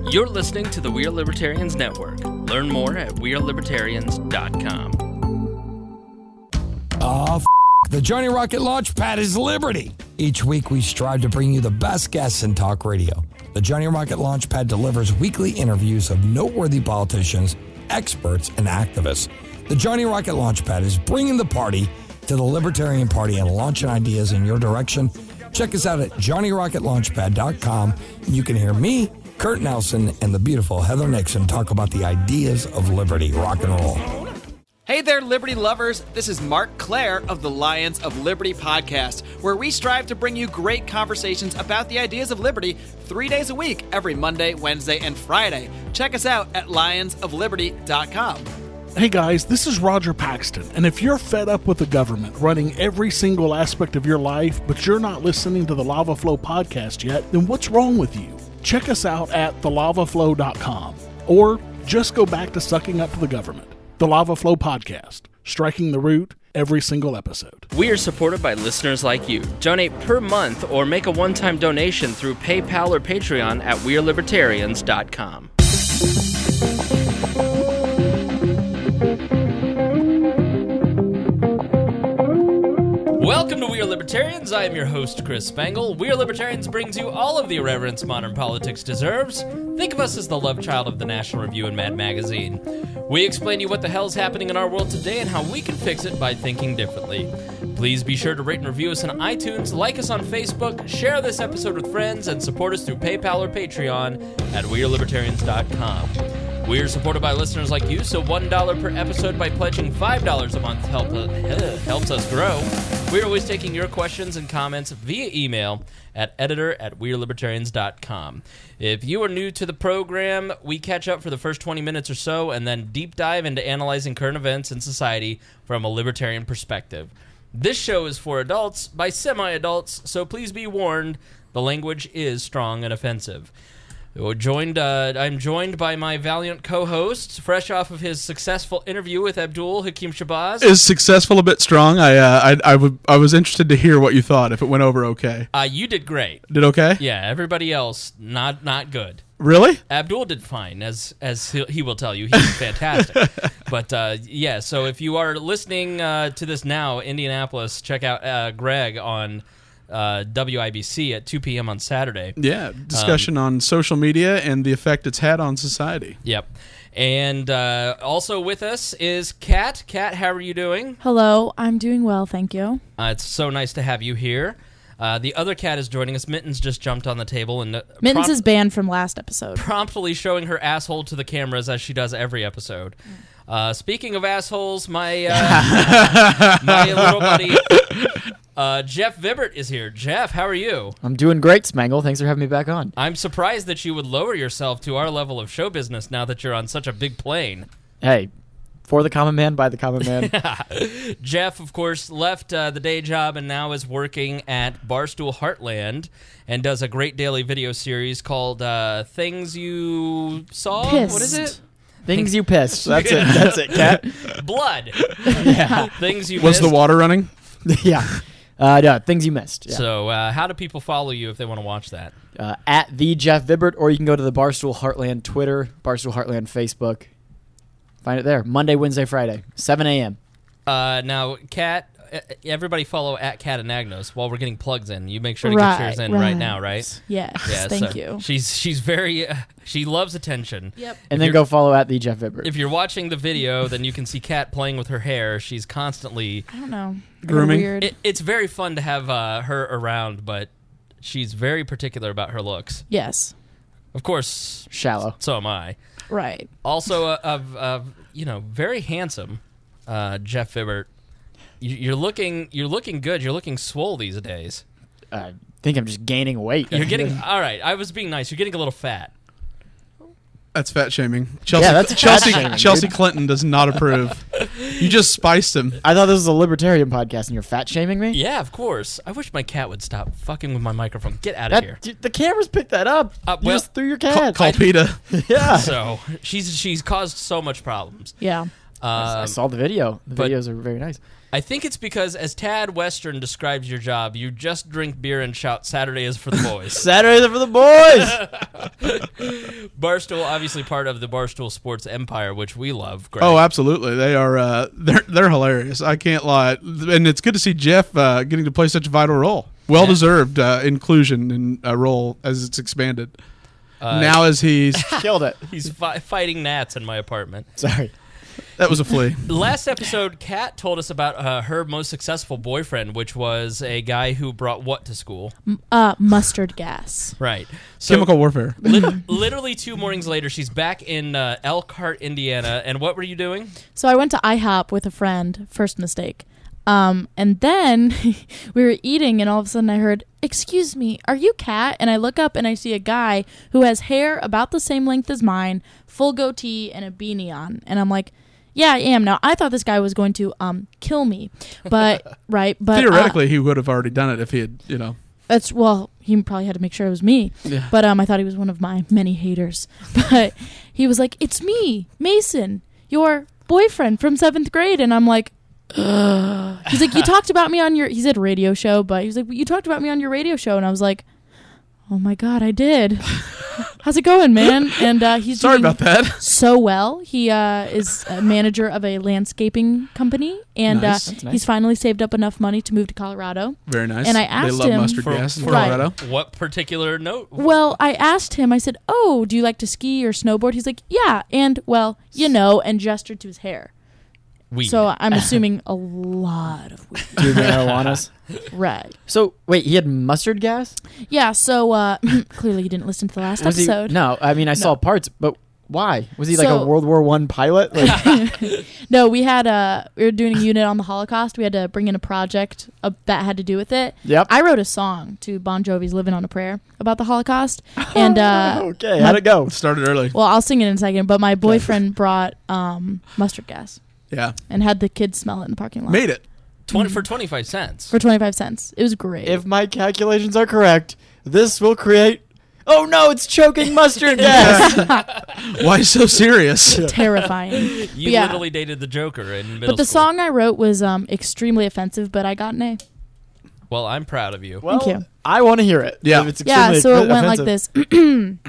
You're listening to the We Are Libertarians Network. Learn more at wearelibertarians.com. The Johnny Rocket Launchpad is Liberty. Each week we strive to bring you the best guests in talk radio. The Johnny Rocket Launchpad delivers weekly interviews of noteworthy politicians, experts, and activists. The Johnny Rocket Launchpad is bringing the party to the Libertarian Party and launching ideas in your direction. Check us out at johnnyrocketlaunchpad.com. You can hear me, Kurt Nelson, and the beautiful Heather Nixon talk about the ideas of liberty. Rock and roll. Hey there, Liberty lovers. This is Mark Claire of the Lions of Liberty podcast, where we strive to bring you great conversations about the ideas of liberty 3 days a week, every Monday, Wednesday, and Friday. Check us out at lionsofliberty.com. Hey guys, this is Roger Paxton, and if you're fed up with the government running every single aspect of your life, but you're not listening to the Lava Flow podcast yet, then what's wrong with you? Check us out at thelavaflow.com, or just go back to sucking up to the government. The Lava Flow Podcast, striking the root every single episode. We are supported by listeners like you. Donate per month or make a one-time donation through PayPal or Patreon at wearelibertarians.com. Welcome to We Are Libertarians. I am your host, Chris Spangle. We Are Libertarians brings you all of the irreverence modern politics deserves. Think of us as the love child of the National Review and Mad Magazine. We explain to you what the hell is happening in our world today and how we can fix it by thinking differently. Please be sure to rate and review us on iTunes, like us on Facebook, share this episode with friends, and support us through PayPal or Patreon at wearelibertarians.com. We are supported by listeners like you, so $1 per episode by pledging $5 a month helps us grow. We're always taking your questions and comments via email at editor@wearelibertarians.com. If you are new to the program, we catch up for the first 20 minutes or so and then deep dive into analyzing current events in society from a libertarian perspective. This show is for adults by semi-adults, so please be warned, the language is strong and offensive. I'm joined by my valiant co-host, fresh off of his successful interview with Abdul Hakim Shabazz. Is successful a bit strong? I was interested to hear what you thought, if it went over okay. You did great. Did okay? Yeah, everybody else, not good. Really? Abdul did fine, as he will tell you. He did fantastic. But, yeah, so if you are listening to this now, Indianapolis, check out Greg on WIBC at 2 p.m. on Saturday. Yeah, discussion on social media and the effect it's had on society. Yep. And also with us is Kat. Kat, how are you doing? Hello, I'm doing well, thank you. It's so nice to have you here. The other Kat is joining us. Mittens just jumped on the table. And Mittens is banned from last episode. Promptly showing her asshole to the cameras as she does every episode. Speaking of assholes, my little buddy... Jeff Vibert is here. Jeff, how are you? I'm doing great, Smangle. Thanks for having me back on. I'm surprised that you would lower yourself to our level of show business now that you're on such a big plane. Hey, for the common man, by the common man. Jeff, of course, left the day job and now is working at Barstool Heartland and does a great daily video series called Things You Saw? Pissed. What is it? Things you pissed. That's it. That's it, Kat. Blood. Yeah. Things you Was missed. the water running? Yeah. Yeah, things you missed. Yeah. So how do people follow you if they want to watch that? At the Jeff Vibert, or you can go to the Barstool Heartland Twitter, Barstool Heartland Facebook. Find it there. Monday, Wednesday, Friday, 7 a.m. Now, Kat, everybody follow at Kat Anagnos while we're getting plugs in. You make sure to get yours in right now, right? Yes, Yeah, thank so you. She's very she loves attention. Yep. And then go follow at the Jeff Vibert. If you're watching the video, then you can see Kat playing with her hair. She's constantly I don't know. Grooming? Weird. It's very fun to have her around, but she's very particular about her looks. Yes. Of course, Shallow. so am I. Right. Also, very handsome, Jeff Vibert. You're looking good. You're looking swole these days. I think I'm just gaining weight. You're getting all right. I was being nice. You're getting a little fat. That's fat shaming. Chelsea, Yeah, that's fat shaming, Chelsea dude. Clinton does not approve. You just spiced him. I thought this was a libertarian podcast and you're fat shaming me? Yeah, of course. I wish my cat would stop fucking with my microphone. Get out of here. Dude, the cameras picked that up. You well, just threw your cat. Call PETA. Yeah. So she's caused so much problems. Yeah. I saw the video. The but- videos are very nice. I think it's because, as Tad Western describes your job, you just drink beer and shout, "Saturday is for the boys." Saturdays are for the boys. Barstool, obviously part of the Barstool Sports empire, which we love. Greg. Oh, absolutely. They are. They're hilarious. I can't lie. And it's good to see Jeff getting to play such a vital role. Well deserved inclusion in a role as it's expanded. Now as he's Killed it. He's fighting gnats in my apartment. Sorry. that was a flea. Last episode, Kat told us about her most successful boyfriend, which was a guy who brought what to school? Mustard gas. Right. So Chemical warfare. literally 2 mornings later, she's back in Elkhart, Indiana. And what were you doing? So I went to IHOP with a friend. First mistake. And then we were eating, and all of a sudden I heard, "Excuse me, are you Kat?" And I look up and I see a guy who has hair about the same length as mine, full goatee, and a beanie on. And I'm like, "Yeah, I am." Now, I thought this guy was going to kill me, but right, but Theoretically, he would have already done it if he had, that's he probably had to make sure it was me. Yeah. But I thought he was one of my many haters. But he was like, "It's me, Mason, your boyfriend from 7th grade," and I'm like. He's like, "You talked about me on your," he said radio show, but he was like, "You talked about me on your radio show," and I was like, "Oh my God, I did." How's it going, man? And he's Sorry doing about that. so well. He is a manager of a landscaping company, and Nice. That's nice. he's finally saved up enough money to move to Colorado. Very nice. And I asked they love him mustard for- gas in for- Colorado. What particular note? Well, I asked him, I said, "Oh, do you like to ski or snowboard?" He's like, "Yeah, and well, and gestured to his hair. Weed. So I'm assuming a lot of weed. 2 marijuanas. Right. So wait, he had mustard gas? Yeah, so clearly you didn't listen to the last Was he? episode. No, I mean I saw parts, but why? Was he like So- a World War I pilot? Like, No, we were doing a unit on the Holocaust. We had to bring in a project that had to do with it. Yep. I wrote a song to Bon Jovi's "Living on a Prayer" about the Holocaust. And okay, how'd it go? Started early. well, I'll sing it in a second, but my boyfriend brought mustard gas Yeah. and had the kids smell it in the parking lot. Made it. 20 for 25 cents. For 25 cents. It was great. If my calculations are correct, this will create. Oh no, it's choking mustard gas. Why so serious? Terrifying. You Yeah. literally dated the Joker in middle But the school. song I wrote was extremely offensive, but I got an A. Well, I'm proud of you. Well, you. I want to hear it. Yeah. If it's Yeah, extremely so it went like this.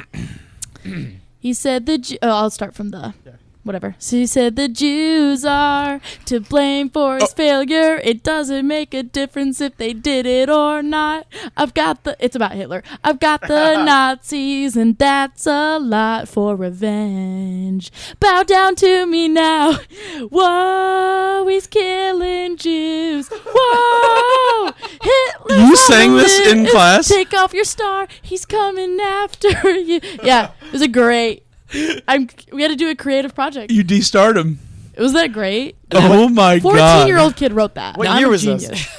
He said I'll start from the whatever. So he said the Jews are to blame for his failure. It doesn't make a difference if they did it or not. It's about Hitler. I've got the Nazis, and that's a lot for revenge. Bow down to me now. Whoa, he's killing Jews. Whoa, Hitler's You on sang the this in list. class? Take off your star. He's coming after you. Yeah, it was a great. We had to do a creative project. You de-starred him. Was that great? Oh my God. 14-year-old kid wrote that. What I'm year a was this? genius.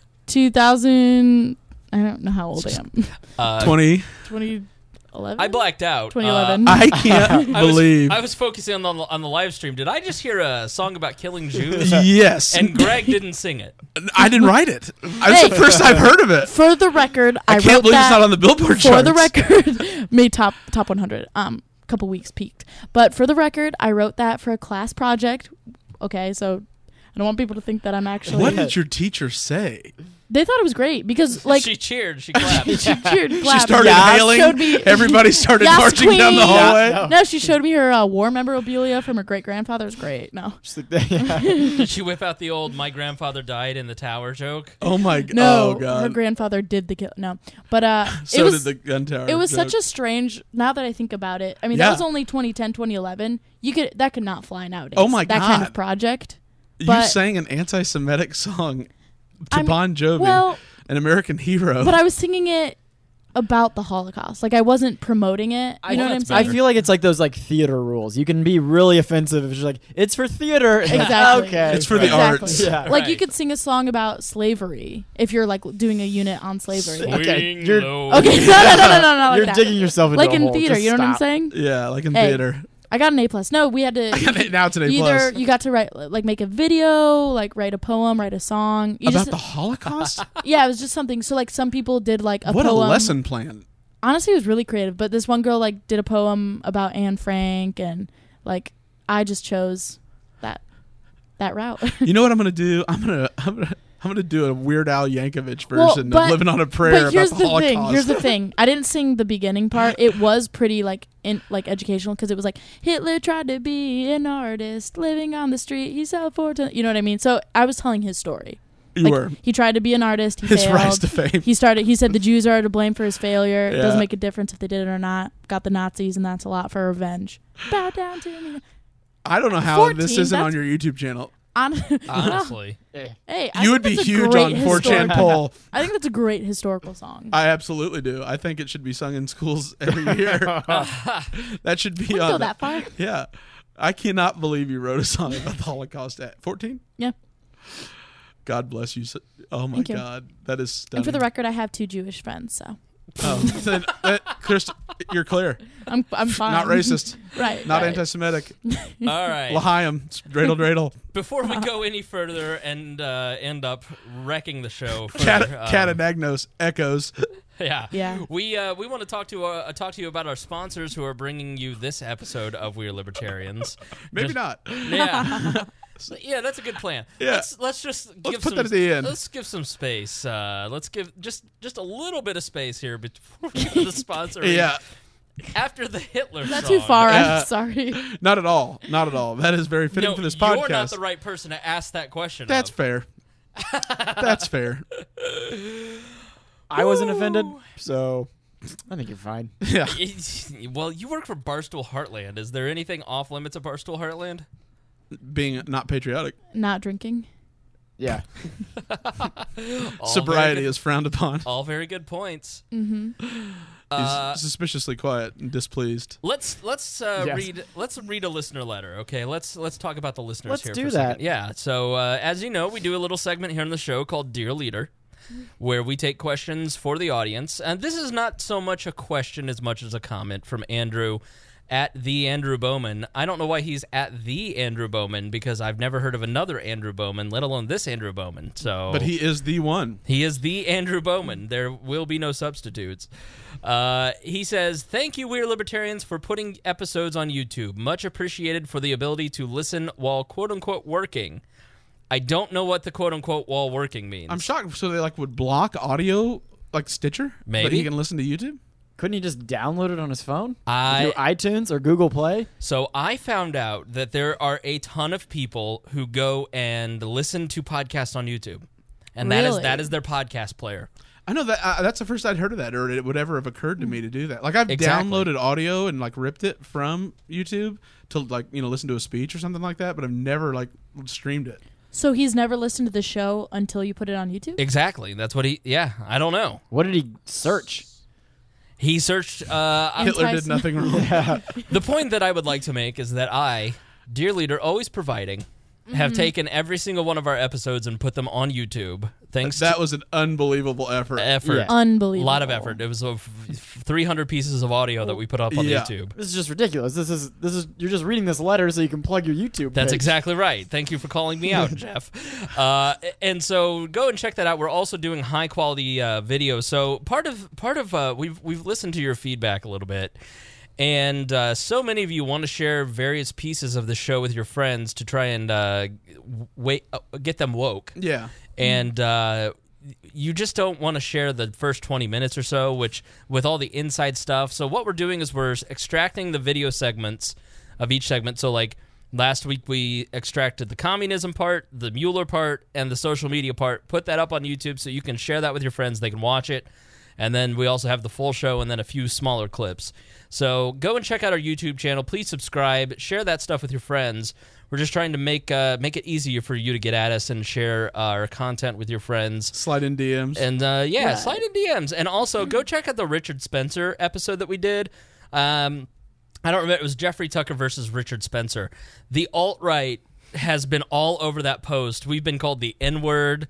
2000. I don't know how old I am. 20. 2011. I blacked out. 2011. I can't believe. I was focusing on the live stream. Did I just hear a song about killing Jews? Yes. And Greg didn't sing it. I didn't write it. It's Hey. the first I've heard of it. For the record, I I can't wrote believe that it's not on the Billboard for charts. the record. Made top 100. Couple weeks peaked. But for the record, I wrote that for a class project. Okay, so I don't want people to think that I'm actually. What did your teacher say? They thought it was great because like She cheered. She clapped. she cheered, She clapped. started hailing. Showed me, Everybody started Yes, marching down the queen. hallway. Yeah, No, she showed me her war memorabilia from her great grandfather. It was great. No, Just like that, yeah. Did she whip out the old "my grandfather died in the tower" joke? Oh my God. no, Oh God. her grandfather did the kill. No, but so it was did the gun tower. it was joke. such a strange. Now that I think about it, I mean Yeah. that was only 2010, 2011. That could not fly nowadays. Oh my that kind God. of project. You but- sang an anti-Semitic song to I'm- Bon Jovi, well, an American hero. but I was singing it about the Holocaust. Like I wasn't promoting it. I You know think what I'm that's saying? better. I feel like it's like those like theater rules. You can be really offensive if it's like it's for theater. Exactly. Okay. It's for the Exactly. arts. Yeah. Like you Right. could sing a song about slavery if you're like doing a unit on slavery. Okay, Swing you're- low. Okay, no, not like You're that. digging yourself into Like a in hole. theater, Just you know what I'm stop. saying? Yeah, like in Hey, theater. I got an A+. No, we had to Now it's an A+. either you got to write like make a video, like write a poem, write a song. You About just, the Holocaust? yeah, it was just something. So like some people did like a What poem. a lesson plan. Honestly, it was really creative. But this one girl like did a poem about Anne Frank, and like I just chose that. that route. You know what I'm gonna do? I'm gonna do a Weird Al Yankovic version of "Living on a Prayer" But here's about the Holocaust. Here's the thing. I didn't sing the beginning part. It was pretty educational because it was like Hitler tried to be an artist living on the street. He sold you know what I mean? So I was telling his story. You were. He tried to be an artist. He His failed. rise to fame. He said the Jews are to blame for his failure. It Yeah. doesn't make a difference if they did it or not. Got the Nazis, and that's a lot for revenge. Bow down to me. I don't know how 14, this isn't on that's- your YouTube channel. Honestly. Hey, I You would think be that's a huge great on 4chan historical- poll. I think that's a great historical song. I absolutely do. I think it should be sung in schools every year. That should be Wouldn't on. go that far. Yeah. I cannot believe you wrote a song about the Holocaust at 14. Yeah. God bless you. Oh my Thank you. God, that is stunning. And for the record, I have 2 Jewish friends, so then, Chris, you're clear. I'm fine. Not racist. Right. Not right. anti-Semitic. All right. L'chaim. Dreidel, dreidel. Before we go any further and end up wrecking the show, for, Catanagnos echoes. Yeah. Yeah. We want to talk to you about our sponsors who are bringing you this episode of We're Libertarians. Maybe not. Yeah. Yeah, that's a good plan. Yeah. Let's just give put that at the end. Let's give some space. Let's give just a little bit of space here before we get to the sponsor. Yeah. After the Hitler Not song. too far. Yeah. I'm sorry. Not at all. Not at all. That is very fitting No, for this podcast. you're not the right person to ask that question. That's of. fair. That's fair. I wasn't offended, so I think you're fine. Yeah. Well, you work for Barstool Heartland. Is there anything off limits at Barstool Heartland? Being not patriotic. Not drinking. Yeah. All Sobriety very good- is frowned upon. all very good points. He's suspiciously quiet and displeased. Let's Yes. read a listener letter. Okay, let's talk about the listeners Let's here do for a that. second. Yeah. So as you know, we do a little segment here on the show called Dear Leader, where we take questions for the audience. And this is not so much a question as much as a comment from Andrew at the Andrew Bowman. I don't know why he's at the Andrew Bowman because I've never heard of another Andrew Bowman, let alone this Andrew Bowman. So, But he is the one. he is the Andrew Bowman. There will be no substitutes. He says, "Thank you, We're Libertarians, for putting episodes on YouTube. Much appreciated for the ability to listen while quote-unquote working." I don't know what the quote-unquote while working means. I'm shocked. So they would block audio like Stitcher? But Maybe. he can listen to YouTube? Couldn't he just download it on his phone? I- Through iTunes or Google Play? So I found out that there are a ton of people who go and listen to podcasts on YouTube. And Really? that is their podcast player. I know that that's the first I'd heard of that, or it would ever have occurred to me to do that. Like I've Exactly. downloaded audio and like ripped it from YouTube to listen to a speech or something like that, but I've never streamed it. So he's never listened to the show until you put it on YouTube? Exactly. That's what I don't know. What did he search? He searched Hitler did Enticing. nothing wrong. the point that I would like to make is that I, dear leader, always providing, have taken every single one of our episodes and put them on YouTube. Thanks That to was an unbelievable effort. effort. Yeah. A Unbelievable. lot of effort. It was 300 pieces of audio that we put up on Yeah. YouTube. This is just ridiculous. This is you're just reading this letter so you can plug your YouTube That's page. exactly right. Thank you for calling me out, Jeff. And so go and check that out. We're also doing high quality video. So part of we've listened to your feedback a little bit, and so many of you want to share various pieces of the show with your friends to try and get them woke. Yeah. And you just don't want to share the first 20 minutes or so, which with all the inside stuff. So what we're doing is we're extracting the video segments of each segment. So like last week we extracted the communism part, the Mueller part, and the social media part. Put that up on YouTube so you can share that with your friends. They can watch it. And then we also have the full show and then a few smaller clips. So go and check out our YouTube channel. Please subscribe. Share that stuff with your friends. We're just trying to make it easier for you to get at us and share our content with your friends. Slide in DMs. And Right. slide in DMs. And also go check out the Richard Spencer episode that we did. I don't remember. It was Jeffrey Tucker versus Richard Spencer. The alt-right has been all over that post. We've been called the N-word.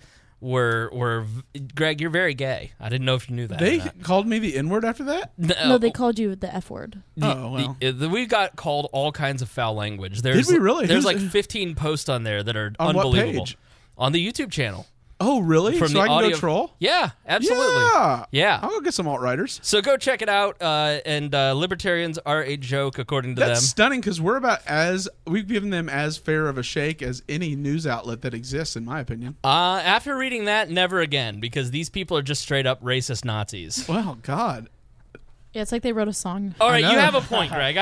Greg, you're very gay. I didn't know if you knew that. They or not. called me the N-word after that? No, they called you the F word. Oh, well. We got called all kinds of foul language. Did we really? There's Who's- like 15 posts on there that are On what unbelievable. page? On the YouTube channel. Oh, really? From So the I can audio go troll? Yeah, absolutely. Yeah. I'll go get some alt-writers. So go check it out. And libertarians are a joke, according to That's them. stunning because we've given them as fair of a shake as any news outlet that exists, in my opinion. After reading that, never again, because these people are just straight up racist Nazis. Well, God. Yeah, it's like they wrote a song. All right, know. you have a point, Greg.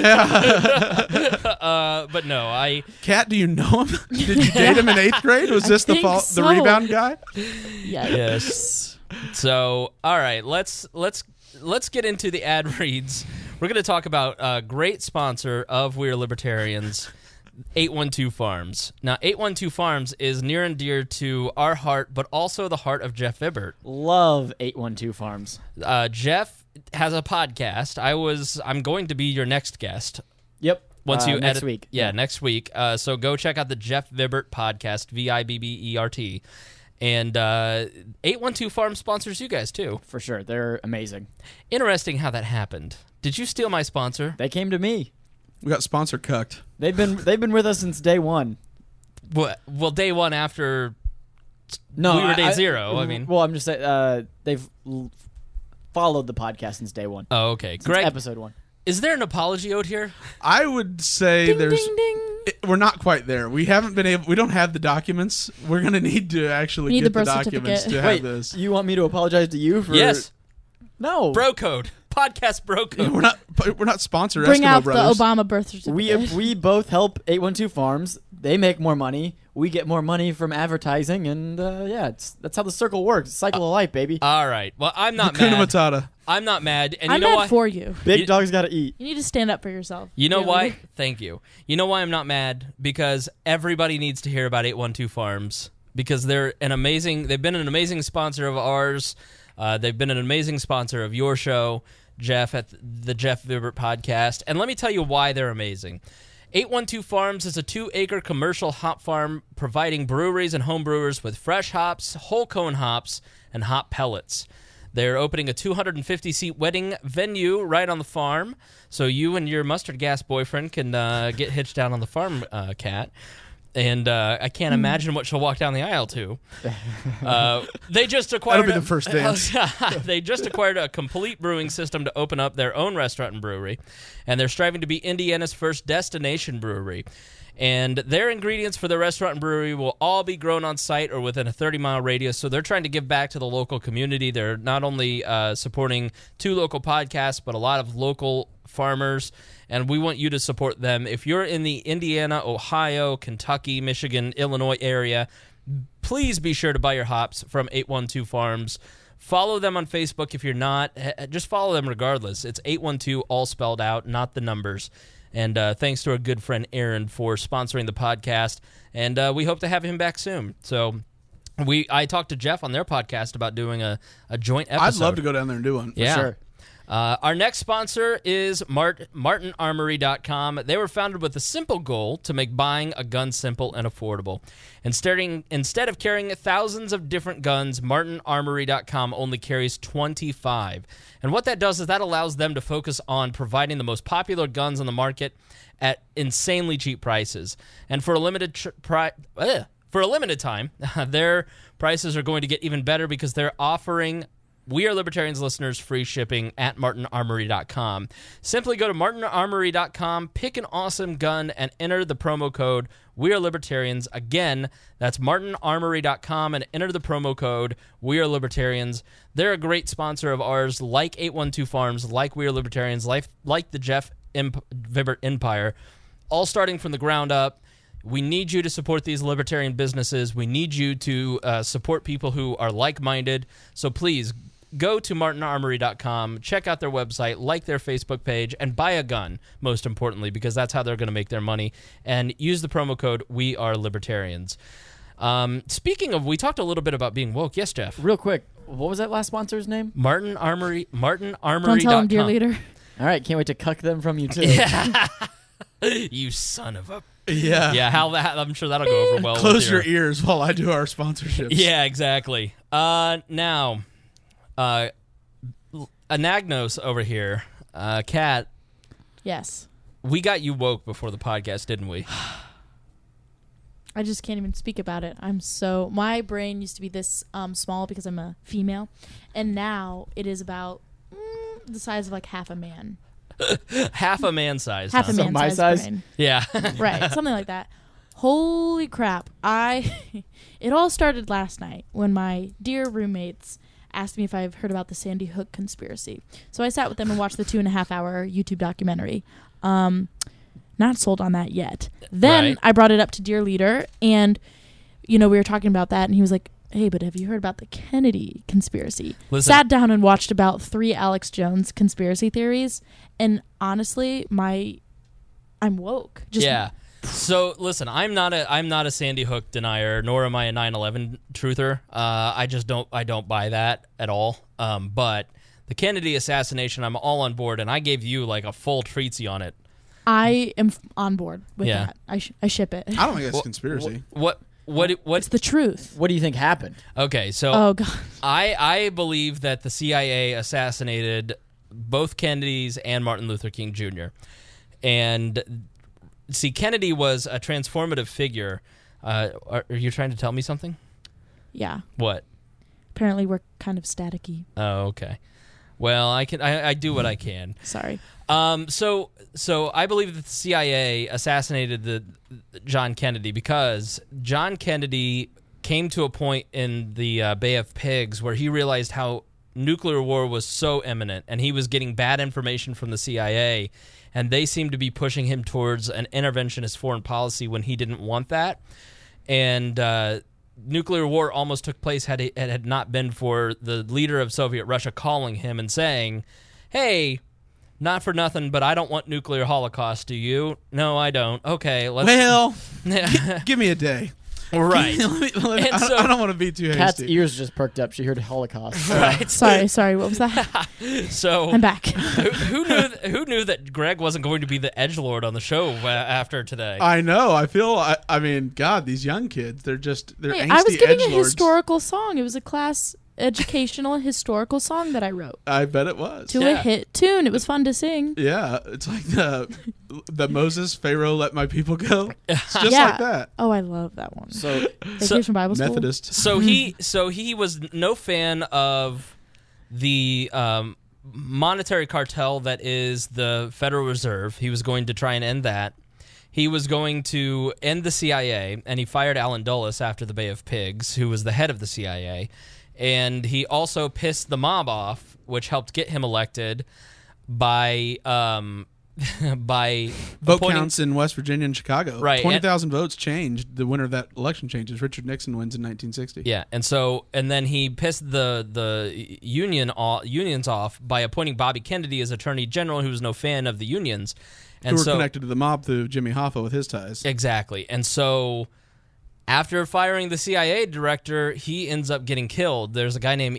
But no, Kat, do you know him? Did you date him in 8th grade? Was this the think so. the rebound guy? Yes. So, all right, let's get into the ad reads. We're going to talk about a great sponsor of We Are Libertarians, 812 Farms. Now, 812 Farms is near and dear to our heart, but also the heart of Jeff Vibert. Love 812 Farms. Jeff has a podcast. I'm going to be your next guest. Yep. Once you next edit, week. Yeah, next week. So go check out the Jeff Vibert podcast, Vibbert. And 812 Farms sponsors you guys, too. For sure. They're amazing. Interesting how that happened. Did you steal my sponsor? They came to me. We got sponsor cucked. They've been with us since day one. Well, day one after No, we were day zero. I mean, well, I'm just saying they've followed the podcast since day one. oh, okay. Since Greg, episode 1. is there an apology owed here? I would say Ding, there's. ding, ding. We're not quite there. We haven't been able. We don't have the documents. We're gonna need to actually We need get the the birth documents certificate. to Wait, have this. you want me to apologize to you for? Yes. No. Bro code. Podcast bro code. We're not sponsored. Bring Eskimo out Brothers. the Obama birth certificate. We both help 812 Farms. They make more money. We get more money from advertising, and that's how the circle works. Cycle of life, baby. All right. Well, I'm not Hakuna mad. Matata. I'm not mad. And I'm you know mad why? for you. Big dogs gotta eat. You need to stand up for yourself. You know Really. why? Thank you. You know why I'm not mad? Because everybody needs to hear about 812 Farms because they've been an amazing sponsor of ours. They've been an amazing sponsor of your show, Jeff, at the Jeff Vibert podcast. And let me tell you why they're amazing. 812 Farms is a 2-acre commercial hop farm providing breweries and home brewers with fresh hops, whole cone hops, and hop pellets. They're opening a 250-seat wedding venue right on the farm, so you and your mustard gas boyfriend can get hitched down on the farm, Kat. And I can't imagine what she'll walk down the aisle to. They just acquired. That'll be the first dance. They just acquired a complete brewing system to open up their own restaurant and brewery, and they're striving to be Indiana's first destination brewery. And their ingredients for the restaurant and brewery will all be grown on site or within a 30-mile radius. So they're trying to give back to the local community. They're not only supporting 2 local podcasts, but a lot of local farmers. And we want you to support them. If you're in the Indiana, Ohio, Kentucky, Michigan, Illinois area, please be sure to buy your hops from 812 Farms. Follow them on Facebook if you're not. Just follow them regardless. It's 812 all spelled out, not the numbers. And thanks to our good friend Aaron for sponsoring the podcast. And we hope to have him back soon. So I talked to Jeff on their podcast about doing a joint episode. I'd love to go down there and do one. Yeah. Sure. Our next sponsor is MartinArmory.com. They were founded with a simple goal to make buying a gun simple and affordable. Instead of carrying thousands of different guns, MartinArmory.com only carries 25. And what that does is that allows them to focus on providing the most popular guns on the market at insanely cheap prices. And for a limited time, their prices are going to get even better because they're offering We Are Libertarians listeners free shipping at MartinArmory.com. Simply go to MartinArmory.com, pick an awesome gun, and enter the promo code We Are Libertarians. Again, that's MartinArmory.com, and enter the promo code We Are Libertarians. They're a great sponsor of ours, like 812 Farms, like We Are Libertarians, like the Jeff Vibert Empire, all starting from the ground up. We need you to support these libertarian businesses. We need you to support people who are like-minded. So please, go to MartinArmory.com, check out their website, like their Facebook page, and buy a gun, most importantly, because that's how they're going to make their money. And use the promo code We Are Libertarians. Speaking of, we talked a little bit about being woke. Yes, Jeff? Real quick, what was that last sponsor's name? MartinArmory.com. Don't tell him, dear leader. All right, can't wait to cuck them from you, too. You son of a... Yeah. Yeah, I'm sure that'll go over well. Close with your ears while I do our sponsorships. Yeah, exactly. Now, Anagnos over here, Kat, Yes. we got you woke before the podcast, didn't we? I just can't even speak about it. My brain used to be this small because I'm a female, and now it is about the size of like half a man. Half a man size. Half huh? a man my size? brain. Yeah. Right, something like that. Holy crap. It all started last night when my dear roommates asked me if I've heard about the Sandy Hook conspiracy. So I sat with them and watched the 2.5-hour YouTube documentary. Not sold on that yet. Then Right. I brought it up to Dear Leader, and we were talking about that, and he was like, hey, but have you heard about the Kennedy conspiracy? Listen. Sat down and watched about 3 Alex Jones conspiracy theories, and honestly, I'm woke. Just Yeah. So listen, I'm not a Sandy Hook denier, nor am I a 9/11 truther. I don't buy that at all. But the Kennedy assassination, I'm all on board, and I gave you like a full treatsy on it. I am on board with Yeah. that. I ship it. I don't think that's a conspiracy. It's the truth. What do you think happened? Okay, so Oh, God. I believe that the CIA assassinated both Kennedys and Martin Luther King Jr. And see, Kennedy was a transformative figure. Are you trying to tell me something? Yeah. What? Apparently, we're kind of staticky. Oh, okay. Well, I do what I can. Sorry. So I believe that the CIA assassinated the John Kennedy because John Kennedy came to a point in the Bay of Pigs where he realized how nuclear war was so imminent, and he was getting bad information from the CIA, and they seemed to be pushing him towards an interventionist foreign policy when he didn't want that. And nuclear war almost took place had it had not been for the leader of Soviet Russia calling him and saying, hey, not for nothing, but I don't want nuclear holocaust, do you? No, I don't. Okay, let's... Well, give me a day. Right. And so- I don't want to be too Kat's hasty. ears just perked up. She heard Holocaust. Right. Sorry. What was that? So I'm back. who knew that Greg wasn't going to be the edgelord on the show after today? I know. I feel. I mean, God, these young kids. They're Hey, angsty I was giving a edgelords. historical song. It was a class educational historical song that I wrote I bet it was. to a hit tune. It was fun to sing. Yeah, it's like the Moses Pharaoh let my people go. It's just Yeah. like that. Oh, I love that one. So Vacation Bible School. Methodist. So he was no fan of the monetary cartel that is the Federal Reserve. He was going to try and end that. He was going to end the CIA, and he fired Alan Dulles after the Bay of Pigs, who was the head of the CIA. And he also pissed the mob off, which helped get him elected by by Vote appointing- counts in West Virginia and Chicago. Right, 20,000 votes changed. The winner of that election changes. Richard Nixon wins in 1960. Yeah, and then he pissed the unions off by appointing Bobby Kennedy as Attorney General, who was no fan of the unions, and Who were so connected to the mob through Jimmy Hoffa with his ties. exactly, and so after firing the CIA director, he ends up getting killed. There's a guy named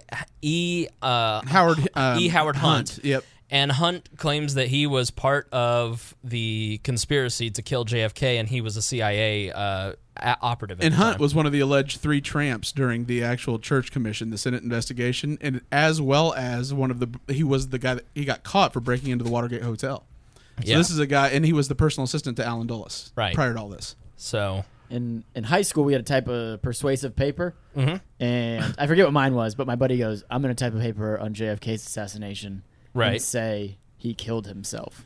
Howard Hunt. Yep. And Hunt claims that he was part of the conspiracy to kill JFK, and he was a CIA operative. At And the Hunt time. was one of the alleged 3 tramps during the actual Church Commission, the Senate investigation, and as well as he was the guy that he got caught for breaking into the Watergate Hotel. So Yeah. this is a guy, and he was the personal assistant to Alan Dulles Right. prior to all this. So in high school, we had to type a persuasive paper, Mhm. and I forget what mine was, but my buddy goes, "I'm going to type a paper on JFK's assassination, Right. and say he killed himself."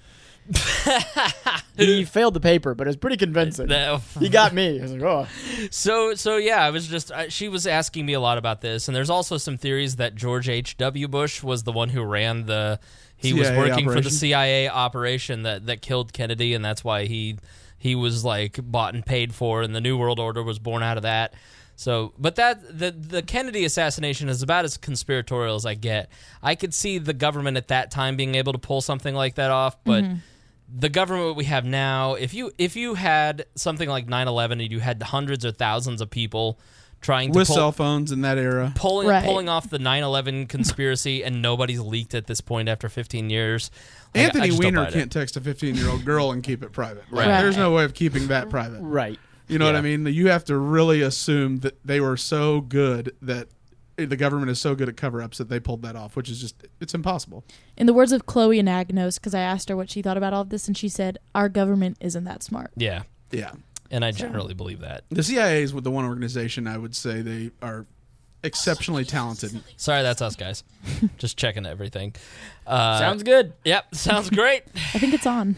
He failed the paper, but it was pretty convincing. He got me. I was like, "Oh, So yeah, I was just she was asking me a lot about this, and there's also some theories that George H.W. Bush was the one who ran he was CIA working for the operation. CIA operation that killed Kennedy, and that's why he was like bought and paid for, and the New World Order was born out of that. So, but the Kennedy assassination is about as conspiratorial as I get. I could see the government at that time being able to pull something like that off, but the government we have now, if you had something like 9/11 and you had hundreds or thousands of people trying to With cell phones in that era. pulling off the 9/11 conspiracy, and nobody's leaked at this point after 15 years. Like, I Anthony just don't Weiner buy it. can't text a 15-year-old girl and keep it private. Right. There's no way of keeping that private. right." You know what Yeah. I mean? You have to really assume that they were so good that the government is so good at cover-ups that they pulled that off, which is just, it's impossible. In the words of Chloe Anagnos, because I asked her what she thought about all of this, and she said, "Our government isn't that smart." Yeah. Yeah. And I generally believe that. The CIA is the one organization I would say they are exceptionally talented. Sorry, that's us, guys. Just checking everything. Sounds good. Yep, sounds great. I think it's on.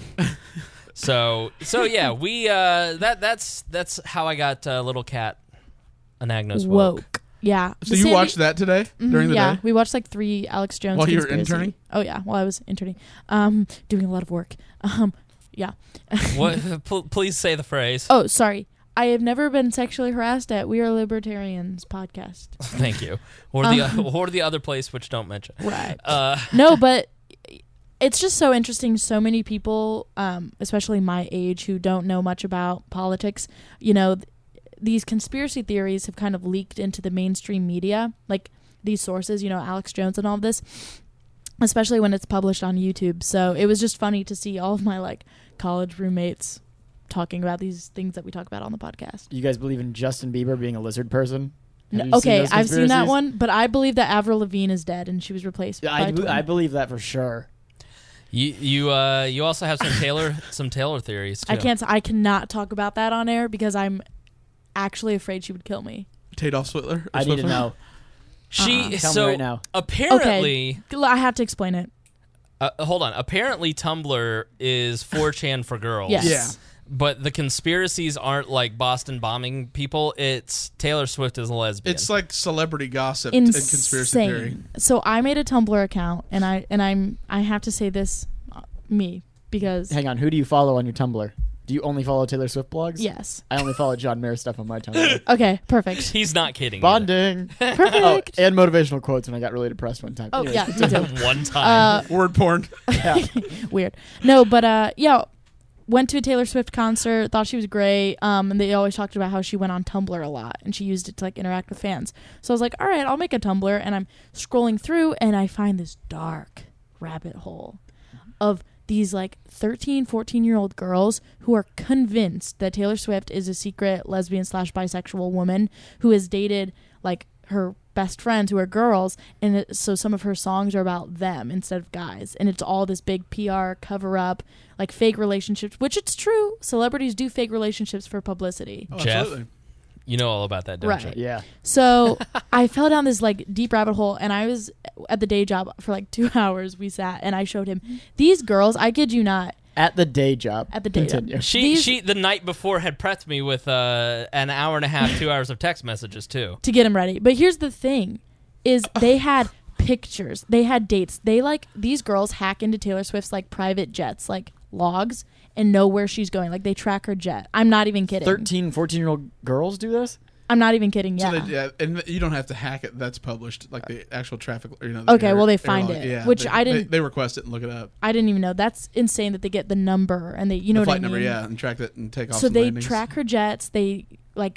So yeah, we that's how I got Little Cat Anagnos woke. Yeah. So you watched that today during the yeah, day? we watched like 3 Alex Jones While you were conspiracy. interning? Oh yeah, while I was interning, doing a lot of work. Yeah. What? Please say the phrase. Oh, sorry. I have never been sexually harassed at We Are Libertarians podcast. Thank you. Or the other place which don't mention. Right. No, but it's just so interesting. So many people, especially my age, who don't know much about politics, these conspiracy theories have kind of leaked into the mainstream media, like these sources, Alex Jones and all of this, especially when it's published on YouTube. So it was just funny to see all of my college roommates talking about these things that we talk about on the podcast. You guys believe in Justin Bieber being a lizard person? Okay, I've seen that one, but I believe that Avril Lavigne is dead and she was replaced by I believe that for sure. You also have some Taylor theories too. I cannot talk about that on air because I'm actually afraid she would kill me. Tadoff Switler? I need to know. Tell me right now. Apparently, I have to explain it. Hold on. Apparently, Tumblr is 4chan for girls. Yes. Yeah. But the conspiracies aren't like Boston bombing people. It's Taylor Swift is a lesbian. It's like celebrity gossip and conspiracy theory. So I made a Tumblr account, and I have to say this, me, because hang on, who do you follow on your Tumblr? Do you only follow Taylor Swift blogs? Yes. I only follow John Mayer stuff on my Tumblr. Okay, perfect. He's not kidding. Bonding. Perfect. And motivational quotes when I got really depressed one time. Oh, Anyways. yeah, me too. One time. Word porn. Weird. No, but went to a Taylor Swift concert, thought she was great, and they always talked about how she went on Tumblr a lot, and she used it to interact with fans. So I was like, all right, I'll make a Tumblr, and I'm scrolling through, and I find this dark rabbit hole of these 13, 14-year-old girls who are convinced that Taylor Swift is a secret lesbian/bisexual woman who has dated her best friends who are girls, and so some of her songs are about them instead of guys, and it's all this big PR cover up, fake relationships, which it's true. Celebrities do fake relationships for publicity. Oh, Jeff, absolutely. you know all about that, don't Right. you? Yeah. So I fell down this deep rabbit hole, and I was at the day job for 2 hours. We sat, and I showed him these girls. I kid you not. At the day job. At the day job. Continue. She the night before had prepped me with an hour and a half, 2 hours of text messages too. To get him ready. But here's the thing, is they had pictures. They had dates. They these girls hack into Taylor Swift's private jets, logs, and know where she's going. They track her jet. I'm not even kidding. 13, 14-year-old girls do this? I'm not even kidding. Yeah. So and you don't have to hack it. That's published, the actual traffic. Okay, well, they find it, yeah, which I didn't. They request it and look it up. I didn't even know. That's insane that they get the number and they, The what I flight mean? number, yeah, and track that and take off. So some they landings. track her jets. They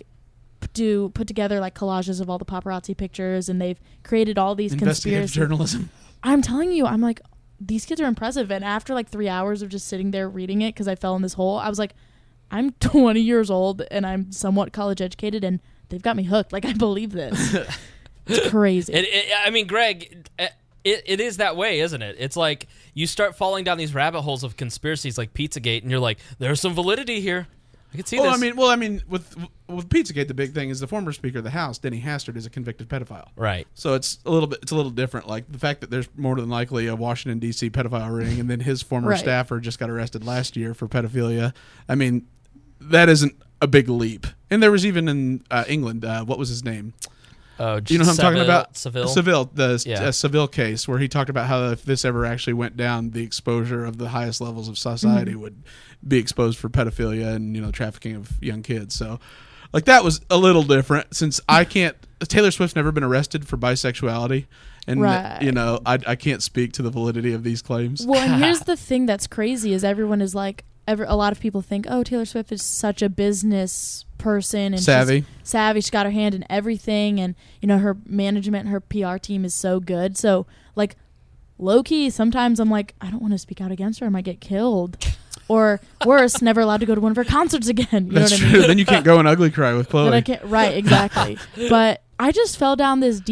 put together collages of all the paparazzi pictures, and they've created all these Investigative conspiracy journalism. I'm telling you, I'm these kids are impressive. And after 3 hours of just sitting there reading it, because I fell in this hole, I was like, I'm 20 years old and I'm somewhat college educated, and they've got me hooked. I believe this. It's crazy. I mean, Greg, it is that way, isn't it? It's you start falling down these rabbit holes of conspiracies like Pizzagate, and you're like, there's some validity here. I can see this. I mean, with Pizzagate, the big thing is the former Speaker of the House, Denny Hastert, is a convicted pedophile. Right. So it's a little different. The fact that there's more than likely a Washington D.C. pedophile ring, and then his former Right. staffer just got arrested last year for pedophilia. I mean, that isn't a big leap. And there was even in England, what was his name? You know what I'm talking about? Seville. The Seville case, where he talked about how if this ever actually went down, the exposure of the highest levels of society would be exposed for pedophilia and trafficking of young kids. So, that was a little different, since Taylor Swift's never been arrested for bisexuality, and Right. I can't speak to the validity of these claims. Well, and here's the thing that's crazy is everyone is a lot of people think, oh, Taylor Swift is such a business person and Savvy. she's savvy. She's got her hand in everything, and her management, her PR team is so good. So low key, sometimes I'm I don't want to speak out against her. I might get killed, or worse, never allowed to go to one of her concerts again. You That's know what I true. mean? Then you can't go and ugly cry with Chloe. But I can't. Right, exactly. But I just fell down this deep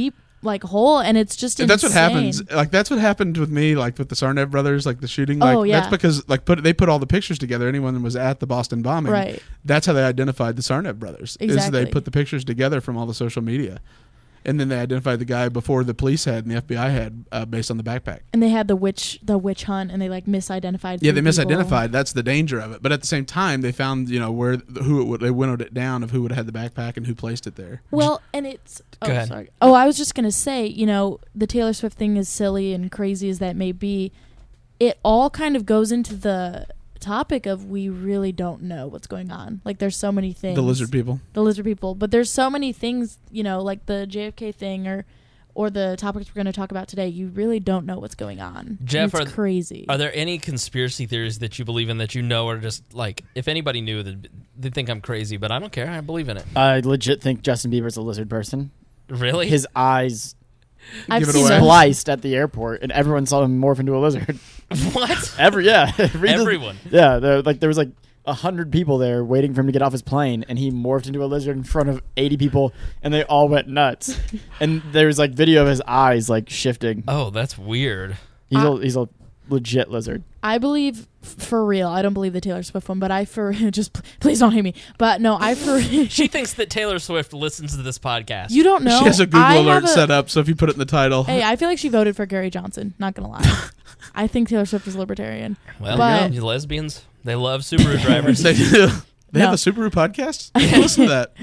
like hole, and it's just That's what insane. happens. Like that's what happened with me, like with the Sarnev brothers, like the shooting. Like Oh, yeah. that's because like they put all the pictures together. Anyone that was at the Boston bombing, Right. That's how they identified the Sarnev brothers. Is Exactly. they put the pictures together from all the social media, and then they identified the guy before the police had and the FBI had based on the backpack. And they had the witch hunt, and they like misidentified. Yeah, they 3 people. misidentified. That's the danger of it. But at the same time, they found where they winnowed it down of who would have had the backpack and who placed it there. Well, and it's. Go ahead. Sorry. Oh, I was just gonna say, the Taylor Swift thing, as silly and crazy as that may be, it all kind of goes into the topic of we really don't know what's going on. Like, there's so many things. The lizard people. But there's so many things, like the JFK thing or the topics we're going to talk about today. You really don't know what's going on. Jeff, it's crazy. Are there any conspiracy theories that you believe in that are just like, if anybody knew, they'd think I'm crazy, but I don't care. I believe in it. I legit think Justin Bieber's a lizard person. Really? His eyes I've give it seen away. those. spliced at the airport, and everyone saw him morph into a lizard. What? Everyone. Everyone. Yeah, there was like 100 people there waiting for him to get off his plane, and he morphed into a lizard in front of 80 people, and they all went nuts. And there was like video of his eyes like shifting. Oh, that's weird. He's a legit lizard. I believe for real. I don't believe the Taylor Swift one, but I for just please don't hate me. But no, I for She thinks that Taylor Swift listens to this podcast. you don't know. She has a Google I alert have set up, so if you put it in the title, Hey, I feel like she voted for Gary Johnson. Not gonna lie. I think Taylor Swift is libertarian. Well, but- you lesbians, they love Subaru drivers. they do. They No. have a Subaru podcast. Listen to that.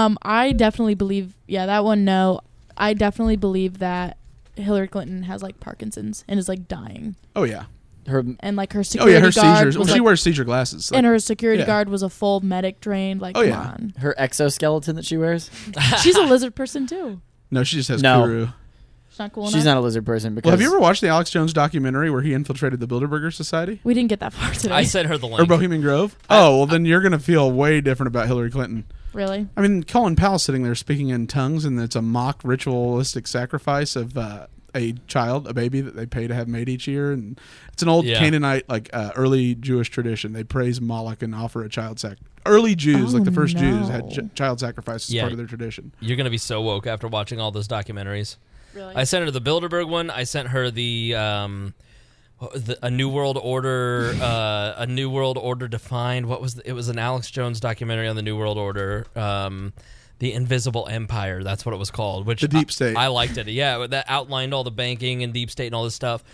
I definitely believe. Yeah, that one. No, I definitely believe that Hillary Clinton has like Parkinson's and is like dying, Oh yeah. Her and like her Oh security yeah. Her guard seizures. Well, was, she like- wears seizure glasses. and her security yeah. guard was a full medic trained. Like, Oh, come yeah. on, her exoskeleton that she wears. she's a lizard person too. No, she just has No. Kuru. She's not cool She's enough. not a lizard person because Well, have you ever watched the Alex Jones documentary where he infiltrated the Bilderberger Society We didn't get that far today. I sent her the link. or Bohemian Grove? Oh, well, then you're gonna feel way different about Hillary Clinton. Really? I mean, Colin Powell's sitting there speaking in tongues, and it's a mock ritualistic sacrifice of a child, a baby that they pay to have made each year, and it's an old Yeah. Canaanite, like early Jewish tradition. They praise Moloch and offer a child sac. Early Jews, like the first Jews, had no. child sacrifice as Yeah. part of their tradition. You're going to be so woke after watching all those documentaries. Really? I sent her the Bilderberg one. I sent her the A New World Order, A New World Order Defined. What was it was an Alex Jones documentary on the New World Order. The Invisible Empire, that's what it was called. Which The Deep State. I liked it. Yeah, that outlined all the banking and deep state and all this stuff.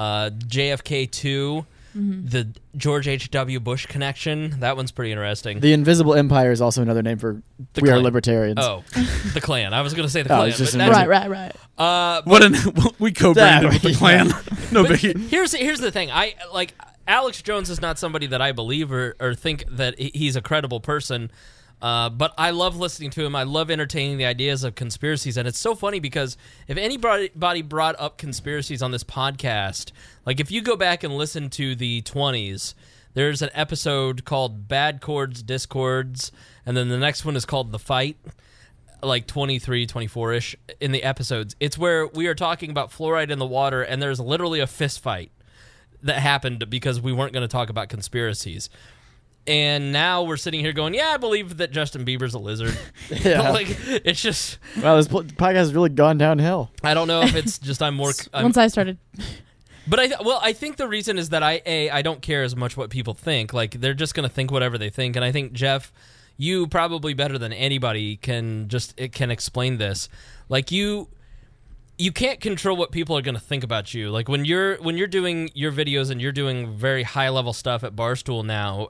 JFK 2, the George H.W. Bush connection. That one's pretty interesting. the Invisible Empire is also another name for The we are Klan. libertarians. Oh, the Klan. I was going to say the Oh, Klan. it's just but an that's- right. What an we co-branded That- with the Klan. No But biggie. here's the thing. I like Alex Jones is not somebody that I believe or think that he's a credible person. But I love listening to him. I love entertaining the ideas of conspiracies, and it's so funny because if anybody brought up conspiracies on this podcast, like if you go back and listen to the 20s, there's an episode called Bad Chords, Discords, and then the next one is called The Fight, like 23, 24-ish in the episodes. It's where we are talking about fluoride in the water, and there's literally a fist fight that happened because we weren't going to talk about conspiracies. And now we're sitting here going, yeah, I believe that Justin Bieber's a lizard. Yeah. Like, it's just, Wow, this podcast has really gone downhill. I don't know if it's just I'm more... Once I started, But I think the reason is that I don't care as much what people think. Like, they're just going to think whatever they think. And I think, Jeff, you probably better than anybody can explain this. Like, you can't control what people are going to think about you. Like, when you're doing your videos and you're doing very high level stuff at Barstool now,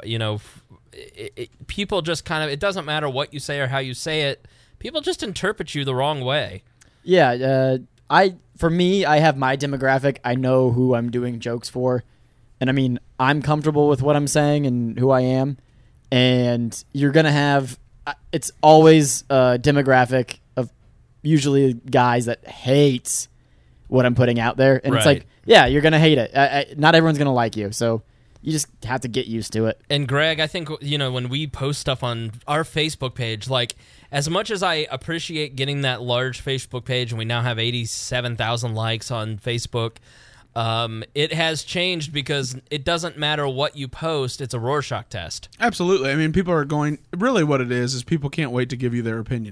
people just kind of, it doesn't matter what you say or how you say it. People just interpret you the wrong way. Yeah, for me, I have my demographic. I know who I'm doing jokes for. And I mean, I'm comfortable with what I'm saying and who I am. And you're going to have, it's always a demographic of usually guys that hates what I'm putting out there. And it's Right. like, yeah, you're going to hate it. Not everyone's going to like you. So you just have to get used to it. And Greg, I think, when we post stuff on our Facebook page, like, as much as I appreciate getting that large Facebook page, and we now have 87,000 likes on Facebook, it has changed because it doesn't matter what you post. It's a Rorschach test. Absolutely. I mean, people are going. Really, what it is people can't wait to give you their opinion.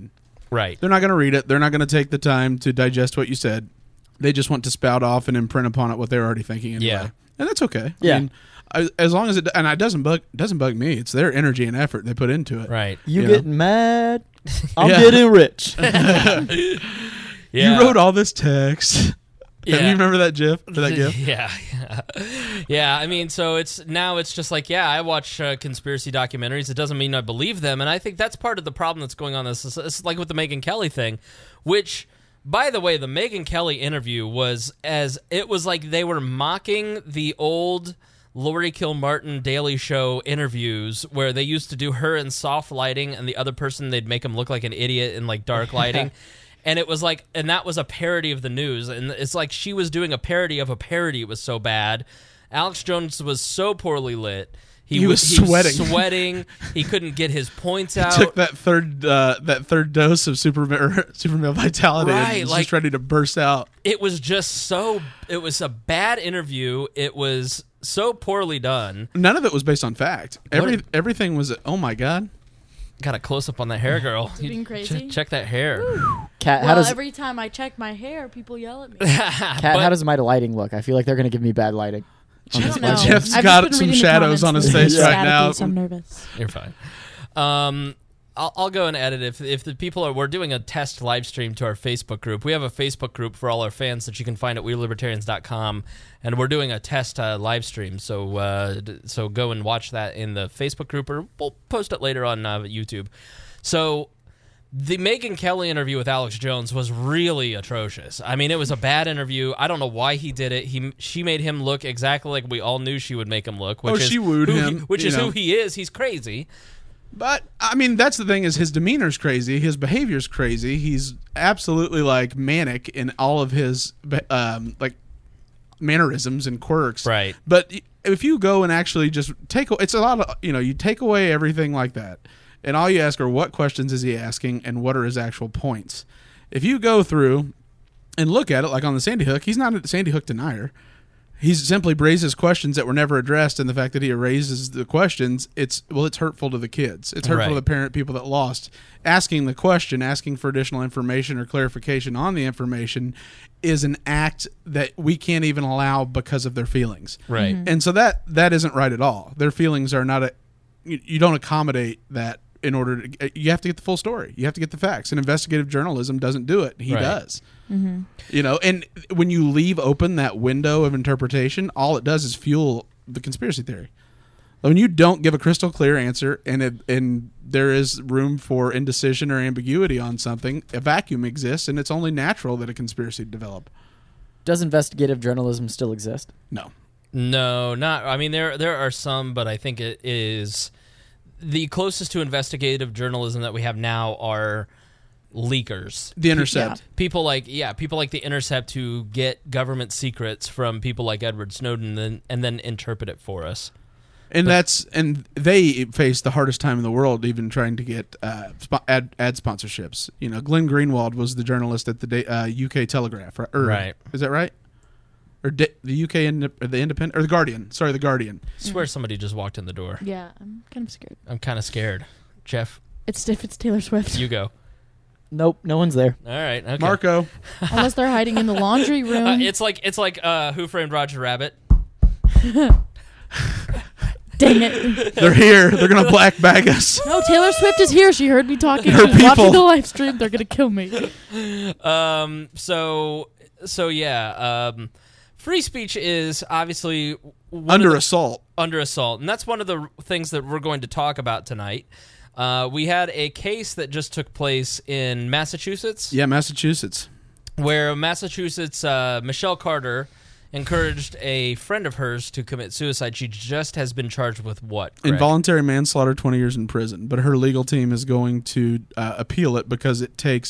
Right. They're not going to read it. They're not going to take the time to digest what you said. They just want to spout off and imprint upon it what they're already thinking anyway. Yeah. And that's okay. Yeah. I mean, as long as it doesn't bug me. It's their energy and effort they put into it. Right. You Yeah. getting mad? I'm Yeah. getting rich. Yeah. You wrote all this text. Yeah. You remember that GIF or that GIF? Yeah. I mean, so it's just like, yeah, I watch conspiracy documentaries. It doesn't mean I believe them, and I think that's part of the problem that's going on. It's like with the Megyn Kelly thing, which, by the way, the Megyn Kelly interview was like they were mocking the old Lori Kilmartin Daily Show interviews where they used to do her in soft lighting and the other person, they'd make him look like an idiot in like dark lighting. And it was like, and that was a parody of the news. And it's like she was doing a parody of a parody. It was so bad. Alex Jones was so poorly lit. He was sweating. He couldn't get his points out. Took that third dose of super male vitality Right, and was like- just ready to burst out. It was just it was a bad interview. It was so poorly done. None of it was based on fact. Everything was, oh my God. Got a close up on that hair, girl. Being crazy? Check that hair. Kat, Well, how does every time I check my hair, people yell at me. Kat, how does my lighting look? I feel like they're going to give me bad lighting. I don't know. Jeff's I've got just some been reading the shadows on his comments. face It's right now. staticky, so I'm nervous. You're fine. I'll go and edit if the people we're doing a test live stream to our Facebook group. We have a Facebook group for all our fans that you can find at WeLibertarians.com, and we're doing a test live stream. So go and watch that in the Facebook group, or we'll post it later on YouTube. So the Megyn Kelly interview with Alex Jones was really atrocious. I mean, it was a bad interview. I don't know why he did it. She made him look exactly like we all knew she would make him look. Which is she wooed him, which you is know. who he is. He's crazy. But I mean, that's the thing, is his demeanor's crazy, his behavior's crazy. He's absolutely like manic in all of his like mannerisms and quirks. Right. But if you go and actually just it's a lot of, you take away everything like that, and all you ask are what questions is he asking and what are his actual points. If you go through and look at it, like on the Sandy Hook, he's not a Sandy Hook denier. He simply raises questions that were never addressed, and the fact that he raises the questions, it's hurtful to the kids. It's hurtful to the people that lost. Asking the question, asking for additional information or clarification on the information is an act that we can't even allow because of their feelings. Right. And so that isn't right at all. Their feelings are not you don't accommodate that in order to, you have to get the full story. You have to get the facts. And investigative journalism doesn't do it. He Right. does. And when you leave open that window of interpretation, all it does is fuel the conspiracy theory. When you don't give a crystal clear answer and there is room for indecision or ambiguity on something, a vacuum exists, and it's only natural that a conspiracy develop. Does investigative journalism still exist? No. No, not. I mean, there are some, but I think it is the closest to investigative journalism that we have now are leakers. The Intercept. People like The Intercept who get government secrets from people like Edward Snowden and then interpret it for us. And they face the hardest time in the world, even trying to get ad sponsorships. Glenn Greenwald was the journalist at the UK Telegraph, right? Right. Is that right? Or the UK the Independent or the Guardian? Sorry, the Guardian. I swear somebody just walked in the door. Yeah, I'm kind of scared. I'm kind of scared. Jeff, It's Taylor Swift. you go. Nope, no one's there. All right, okay. Marco. Unless they're hiding in the laundry room. It's like Who Framed Roger Rabbit. Dang it. They're here. They're gonna black bag us. No, Taylor Swift is here. She heard me talking. Her She's people. watching the live stream. They're going to kill me. So yeah. Free speech is obviously Under assault. Under assault, and that's one of the things that we're going to talk about tonight. We had a case that just took place in Massachusetts. Yeah, Massachusetts. Where Massachusetts Michelle Carter encouraged a friend of hers to commit suicide. She just has been charged with what? Greg? Involuntary manslaughter, 20 years in prison. But her legal team is going to appeal it because it takes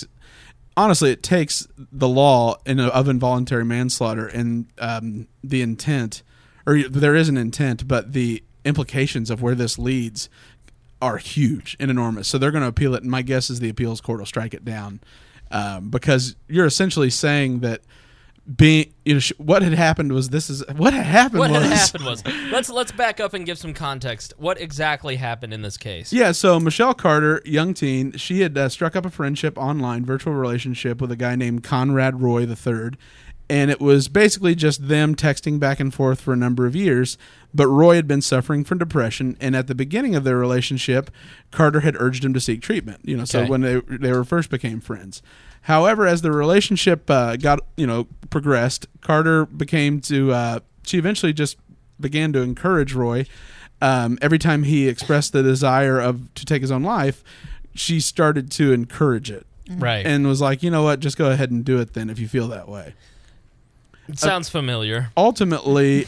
the law of involuntary manslaughter and the intent, or there is an intent, but the implications of where this leads are huge and enormous. So they're going to appeal it, and my guess is the appeals court will strike it down because you're essentially saying that being, what had happened was what had happened was let's back up and give some context. What exactly happened in this case? Yeah, so Michelle Carter, young teen, she had struck up a friendship online, virtual relationship with a guy named Conrad Roy III, and it was basically just them texting back and forth for a number of years. But Roy had been suffering from depression, and at the beginning of their relationship, Carter had urged him to seek treatment. So when they were first became friends. However, as the relationship progressed, Carter she eventually just began to encourage Roy. Every time he expressed the desire to take his own life, she started to encourage it. Right. And was like, you know what, just go ahead and do it then if you feel that way. It sounds familiar. Ultimately,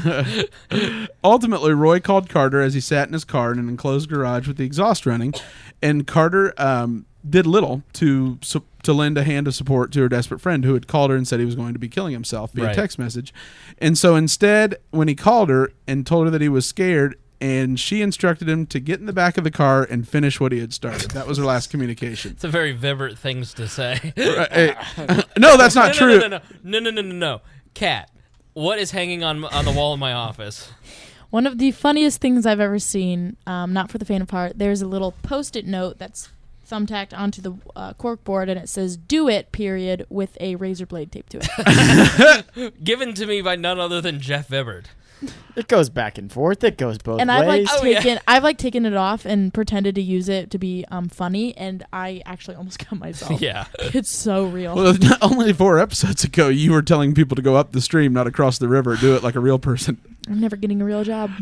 Roy called Carter as he sat in his car in an enclosed garage with the exhaust running, and Carter did little to lend a hand of support to her desperate friend who had called her and said he was going to be killing himself via text message. And so instead, when he called her and told her that he was scared, and she instructed him to get in the back of the car and finish what he had started. That was her last communication. It's a very Vibert things to say. No, that's not true. No. Kat, what is hanging on the wall in my office? One of the funniest things I've ever seen, not for the faint of heart, there's a little Post-it note that's thumbtacked onto the cork board, and it says, "Do it," period, with a razor blade taped to it. Given to me by none other than Jeff Vibert. It goes back and forth. It goes both and ways. I've taken it off and pretended to use it to be funny, and I actually almost got myself. Yeah. It's so real. Well, only 4 episodes ago, you were telling people to go up the stream, not across the river. Do it like a real person. I'm never getting a real job.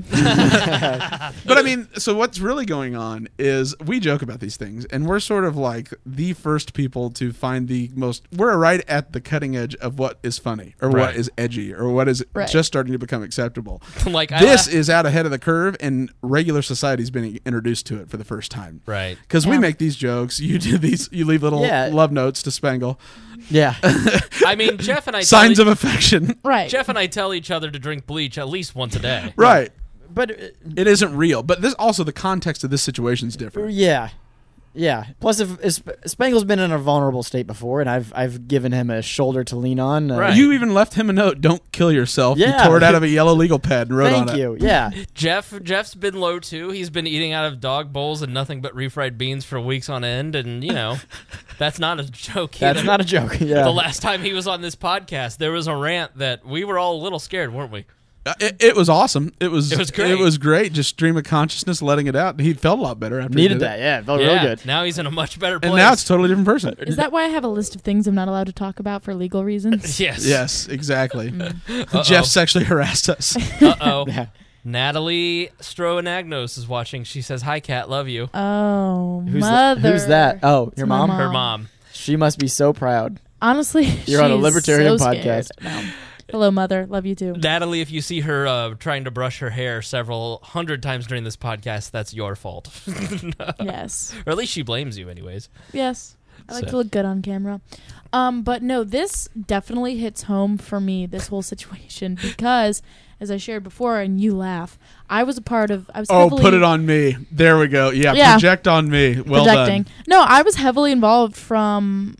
But I mean, so what's really going on is we joke about these things, and we're sort of like the first people to find we're right at the cutting edge of what is funny or what is edgy or what is just starting to become acceptable. This is out ahead of the curve, and regular society's been introduced to it for the first time. Right. Because we make these jokes, you do these, you leave little love notes to Spangle. Yeah. I mean, Jeff and I signs of affection. Right. Jeff and I tell each other to drink bleach at least once a day. Right. But it isn't real. But this also, the context of this situation is different. Yeah. Yeah. Plus, if Spangle's been in a vulnerable state before, and I've given him a shoulder to lean on. Right. You even left him a note. Don't kill yourself. Yeah. You tore it out of a yellow legal pad and wrote on it. Thank you. Yeah. Jeff's been low too. He's been eating out of dog bowls and nothing but refried beans for weeks on end, and that's not a joke either. That's not a joke. Yeah. The last time he was on this podcast, there was a rant that we were all a little scared, weren't we? It was awesome. It was great. It was great. Just stream of consciousness, letting it out. He felt a lot better after Needed he did that. it. Yeah, it felt really good. Now he's in a much better place. And now it's a totally different person. Is that why I have a list of things I'm not allowed to talk about for legal reasons? Yes. Yes, exactly. Jeff sexually harassed us. Uh-oh. Yeah. Natalie Stroanagnos is watching. She says, "Hi, Kat, love you." Oh, Who's mother. Who's that? Oh, your It's my mom? Her mom. She must be so proud. Honestly, You're on a she's libertarian so podcast. scared. No. Hello, mother. Love you too. Natalie, if you see her trying to brush her hair several hundred times during this podcast, that's your fault. Yes. Or at least she blames you anyways. Yes. I like So- to look good on camera. But no, this definitely hits home for me, this whole situation, because as I shared before, and you laugh, I was heavily Put it on me. There we go. Yeah. Project on me. Well projecting. done. No, I was heavily involved from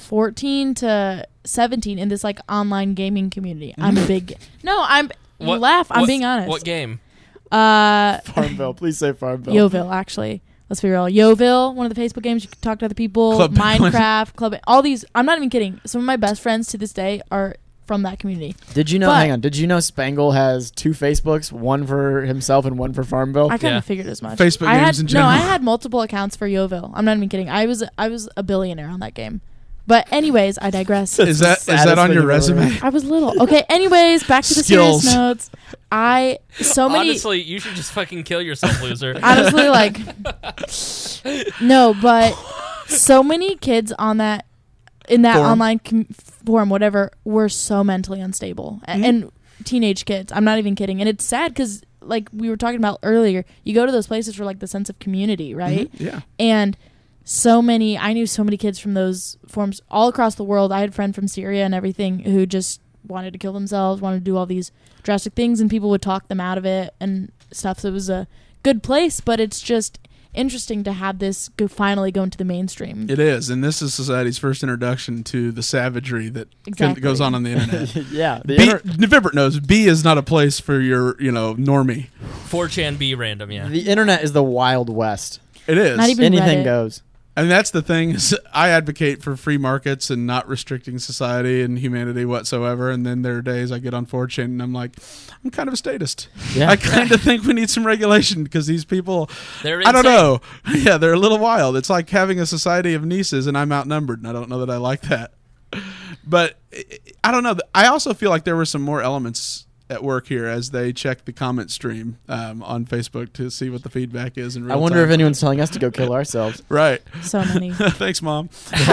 14 to 17 in this like online gaming community. I'm a big. No, you laugh. I'm being honest. What game? Farmville. Please say Farmville. Yeovil, actually. Let's be real. Yeovil, one of the Facebook games you can talk to other people. Club Penguin. Minecraft, Club. All these. I'm not even kidding. Some of my best friends to this day are from that community. Did you know? But- Hang on. Did you know Spangle has 2 Facebooks, one for himself and one for Farmville? I kind Yeah. of figured as much. Facebook I games had, in general. No, I had multiple accounts for Yeovil. I'm not even kidding. I was a billionaire on that game. But anyways, I digress. Is that Saddest on thing your I've ever resume? heard. I was little. Okay, anyways, back to the Skills. serious notes. Honestly, you should just fucking kill yourself, loser. Honestly, like, no, but so many kids in that Forum. online forum, whatever, were so mentally unstable. And teenage kids. I'm not even kidding. And it's sad because, like we were talking about earlier, you go to those places for, like, the sense of community, right? Yeah. And I knew so many kids from those forums all across the world. I had a friend from Syria and everything who just wanted to kill themselves, wanted to do all these drastic things, and people would talk them out of it and stuff. So it was a good place, but it's just, interesting to have this finally go into the mainstream. It is, and this is society's first introduction to the savagery that Exactly. goes on the internet. Yeah. Vibert knows B is not a place for your, normie. 4chan B random, yeah. The internet is the Wild West. It is. Not even Anything Reddit. goes. And that's the thing is I advocate for free markets and not restricting society and humanity whatsoever. And then there are days I get on 4chan and I'm like, I'm kind of a statist. Yeah. I kind of think we need some regulation because these people, They're I don't insane. know. Yeah, they're a little wild. It's like having a society of nieces and I'm outnumbered and I don't know that I like that. But I don't know. I also feel like there were some more elements at work here as they check the comment stream on Facebook to see what the feedback is in real I wonder time. if anyone's telling us to go kill ourselves. Right. So many. Thanks, Mom.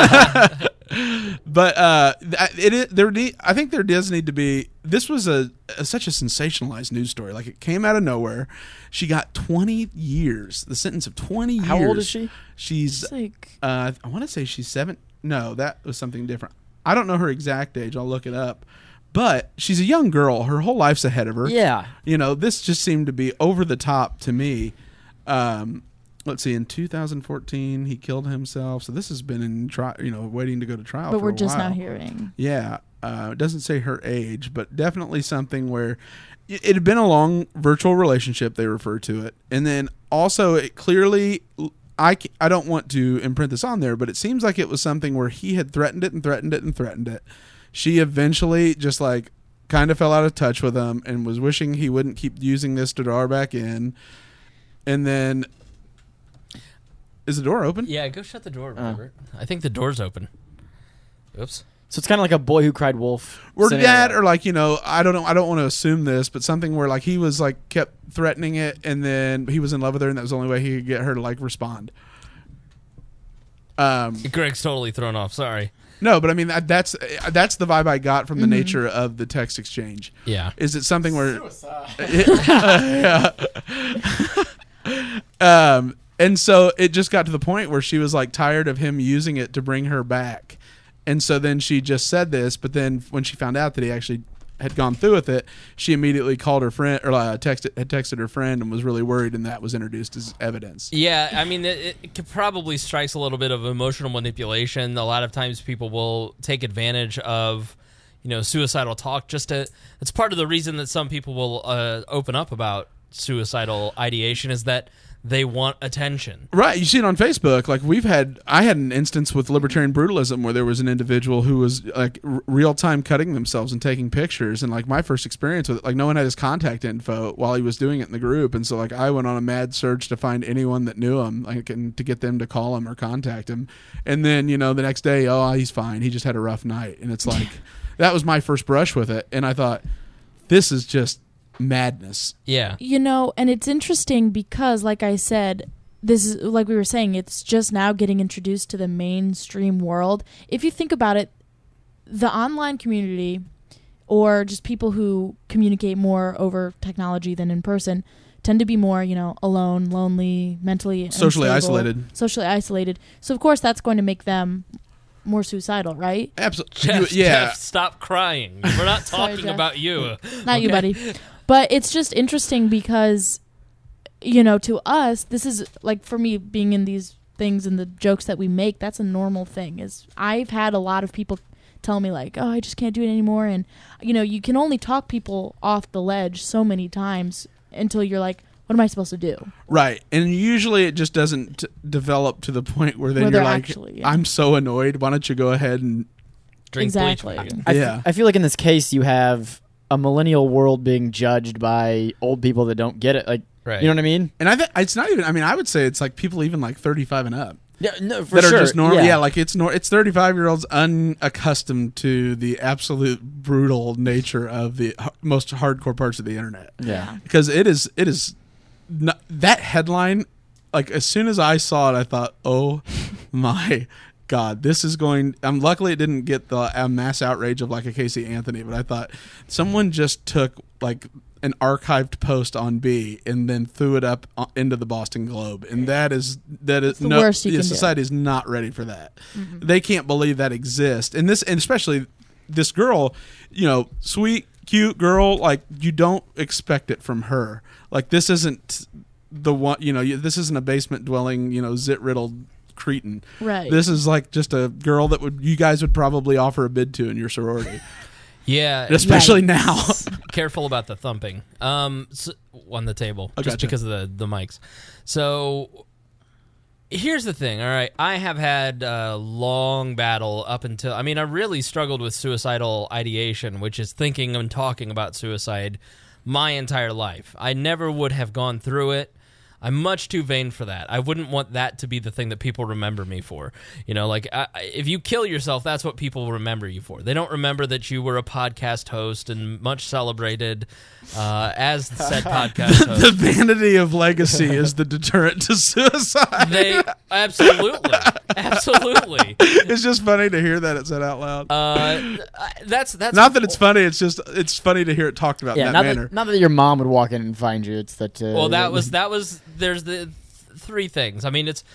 But I think there does need to be. This was such a sensationalized news story. Like it came out of nowhere. She got 20 years. The sentence of 20 years. How old is she? She's. It's like, I want to say she's 7. No, that was something different. I don't know her exact age. I'll look it up. But she's a young girl. Her whole life's ahead of her. Yeah. This just seemed to be over the top to me. Let's see. In 2014, he killed himself. So this has been in waiting to go to trial. but for we're a just while. now hearing. Yeah, it doesn't say her age, but definitely something where it had been a long virtual relationship. They refer to it, and then also it clearly. I don't want to imprint this on there, but it seems like it was something where he had threatened it and threatened it and threatened it. She eventually just kind of fell out of touch with him and was wishing he wouldn't keep using this to draw her back in. And then, is the door open? Yeah, go shut the door, Robert. I think the door's open. Oops. So it's kind of like a Boy Who Cried Wolf. Or scenario. that, or I don't know. I don't want to assume this, but something where he was kept threatening it, and then he was in love with her, and that was the only way he could get her to respond. Greg's totally thrown off. Sorry. No, but I mean that's the vibe I got from the nature of the text exchange. Yeah. Is it something where? And so it just got to the point where she was tired of him using it to bring her back. And so then she just said this, but then when she found out that he actually had gone through with it, she immediately called her friend or texted her friend and was really worried, and that was introduced as evidence. Yeah, I mean, it could probably strikes a little bit of emotional manipulation. A lot of times people will take advantage of, suicidal talk. It's part of the reason that some people will open up about suicidal ideation is that they want attention. Right. You see it on Facebook. I had an instance with libertarian brutalism where there was an individual who was real time cutting themselves and taking pictures. And my first experience with it, no one had his contact info while he was doing it in the group. And so I went on a mad search to find anyone that knew him, and to get them to call him or contact him. And then, the next day, he's fine. He just had a rough night. And it's that was my first brush with it. And I thought, this is just madness. Yeah. And it's interesting because, like I said, this is, like we were saying, it's just now getting introduced to the mainstream world. If you think about it, the online community, or just people who communicate more over technology than in person, tend to be more, alone, lonely, mentally Socially unstable, isolated. Socially isolated. So, of course, that's going to make them more suicidal, right? Absolutely. Jeff, stop crying. We're not Sorry, talking Jeff. about you. Not you, buddy. But it's just interesting because, to us, this is for me being in these things and the jokes that we make, that's a normal thing. I've had a lot of people tell me oh, I just can't do it anymore. And, you can only talk people off the ledge so many times until you're what am I supposed to do? Right. And usually it just doesn't develop to the point where then Where you're they're actually, yeah. I'm so annoyed. Why don't you go ahead and Drink Exactly. bleach. I feel like in this case you have a millennial world being judged by old people that don't get it. Right. You know what I mean? and I think it's not even. I mean, I would say it's people even 35 and up Yeah, no, for that sure. are just normal. Yeah, It's 35-year-olds unaccustomed to the absolute brutal nature of the most hardcore parts of the internet. yeah. Because it is not, that headline. As soon as I saw it, I thought, oh my God, this is going. Luckily it didn't get the mass outrage of a Casey Anthony, but I thought someone just took an archived post on B and then threw it up into the Boston Globe, and that is the worst you can do. Society is not ready for that. Mm-hmm. They can't believe that exists, and especially this girl, sweet, cute girl. You don't expect it from her. This isn't the one. This isn't a basement dwelling. Zit riddled cretin. Right. This is like just a girl that you guys would probably offer a bid to in your sorority. Yeah, especially now. Careful about the thumping. On the table, just gotcha. because of the mics. So here's the thing. All right, I have had a long battle up until. I really struggled with suicidal ideation, which is thinking and talking about suicide, my entire life. I never would have gone through it. I'm much too vain for that. I wouldn't want that to be the thing that people remember me for. If you kill yourself, that's what people remember you for. They don't remember that you were a podcast host and much celebrated as said podcast host. The vanity of legacy is the deterrent to suicide. They absolutely. It's just funny to hear that it said out loud. That's not that it's funny. It's funny to hear it talked about in that manner. Not that your mom would walk in and find you. It's that. Well, that was. There's the three things.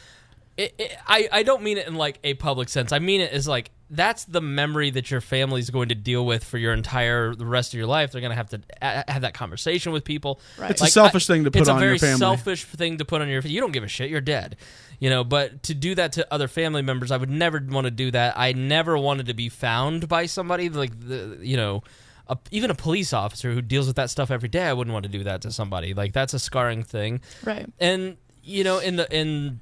I don't mean it in like a public sense. I mean it as like that's the memory that your family's going to deal with for the rest of your life. They're going to have to have that conversation with people. Right. It's a selfish thing to put on your family. It's a very selfish thing to put on your. You don't give a shit. You're dead. But to do that to other family members, I would never want to do that. I never wanted to be found by somebody like even a police officer who deals with that stuff every day. I wouldn't want to do that to somebody. Like that's a scarring thing. Right. And in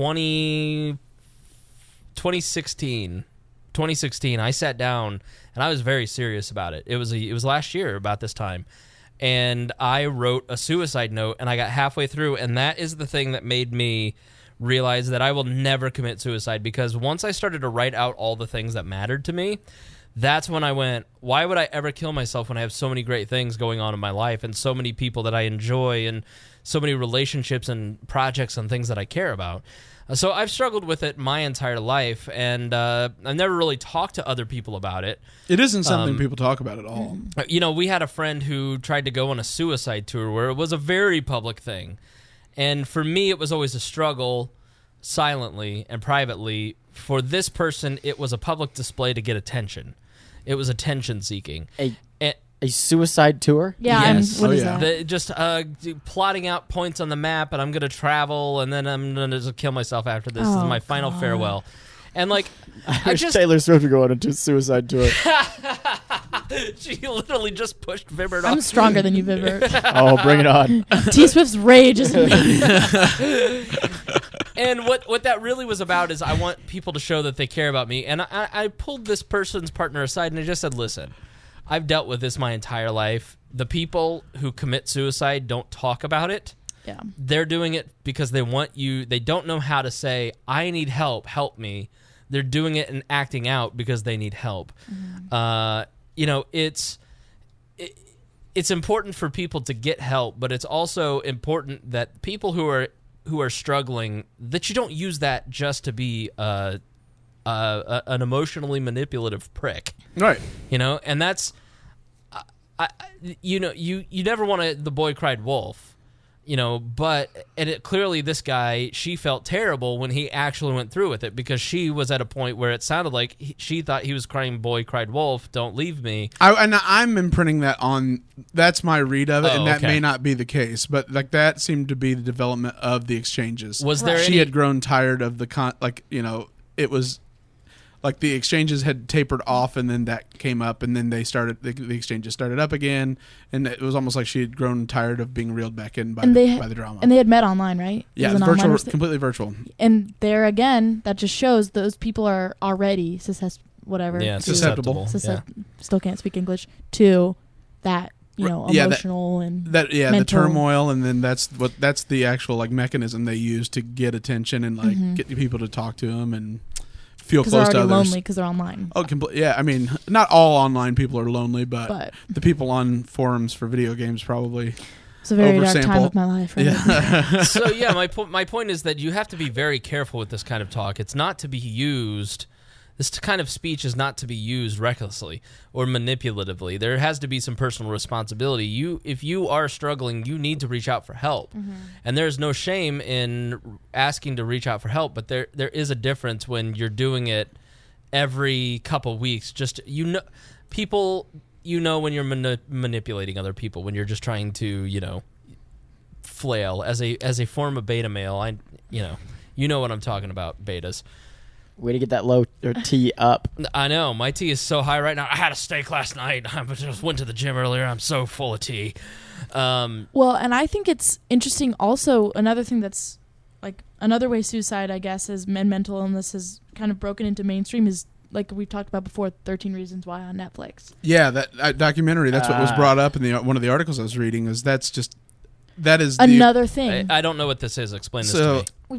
2016, I sat down and I was very serious about it. It was last year about this time, and I wrote a suicide note, and I got halfway through, and that is the thing that made me realize that I will never commit suicide, because once I started to write out all the things that mattered to me, that's when I went, why would I ever kill myself when I have so many great things going on in my life and so many people that I enjoy and so many relationships and projects and things that I care about? So I've struggled with it my entire life, and I've never really talked to other people about it. It isn't something people talk about at all. We had a friend who tried to go on a suicide tour where it was a very public thing. And for me, it was always a struggle silently and privately. For this person, it was a public display to get attention. It was attention-seeking. A suicide tour? Yeah. Yes. What is that? Just plotting out points on the map, and I'm going to travel, and then I'm going to just kill myself after this. This is my final farewell. And, I just Taylor Swift to go on a suicide tour. She literally just pushed Vibbert off. I'm stronger than you, Vibbert. Oh, bring it on. T Swift's rage is in me. And what that really was about is I want people to show that they care about me. And I pulled this person's partner aside, and I just said, listen, I've dealt with this my entire life. The people who commit suicide don't talk about it. Yeah. They're doing it because they want you. They don't know how to say, I need help me. They're doing it and acting out because they need help. Mm-hmm. It's important for people to get help, but it's also important that people who are struggling, that you don't use that just to be an emotionally manipulative prick, right? And that's, you never want the boy cried wolf. But clearly this guy, she felt terrible when he actually went through with it, because she was at a point where it sounded like she thought he was crying boy cried wolf, don't leave me. I'm imprinting that on, that's my read of it, and that okay. may not be the case, but that seemed to be the development of the exchanges. Was there she had grown tired of it was like the exchanges had tapered off, and then that came up, and then they started the exchanges started up again, and it was almost like she had grown tired of being reeled back in by the drama. And they had met online, right? Yeah, it was virtual, completely virtual. And there again, that just shows those people are already susceptible. Still can't speak English to that. Emotional and mental. The turmoil, and then that's the actual mechanism they use to get attention and get people to talk to them and feel close to others. Because they're already lonely because they're online. Oh, yeah. I mean, not all online people are lonely, but the people on forums for video games probably. It's a very dark time of my life. Right? Yeah. So yeah, my point is that you have to be very careful with this kind of talk. It's not to be used. This kind of speech is not to be used recklessly or manipulatively. There has to be some personal responsibility. If you are struggling, you need to reach out for help. Mm-hmm. And there's no shame in asking to reach out for help, but there is a difference when you're doing it every couple weeks. Just people when you're manipulating other people, when you're just trying to, flail as a form of beta male. You know what I'm talking about, betas. Way to get that low or T up. I know my T is so high right now. I had a steak last night. I just went to the gym earlier. I'm so full of T. Well, and I think it's interesting. Also, another thing that's like another way suicide, I guess, and mental illness has kind of broken into mainstream is like we've talked about before. 13 Reasons Why on Netflix. Yeah, that documentary. That's what was brought up in one of the articles I was reading. That is another thing. I don't know what this is. Explain this to me.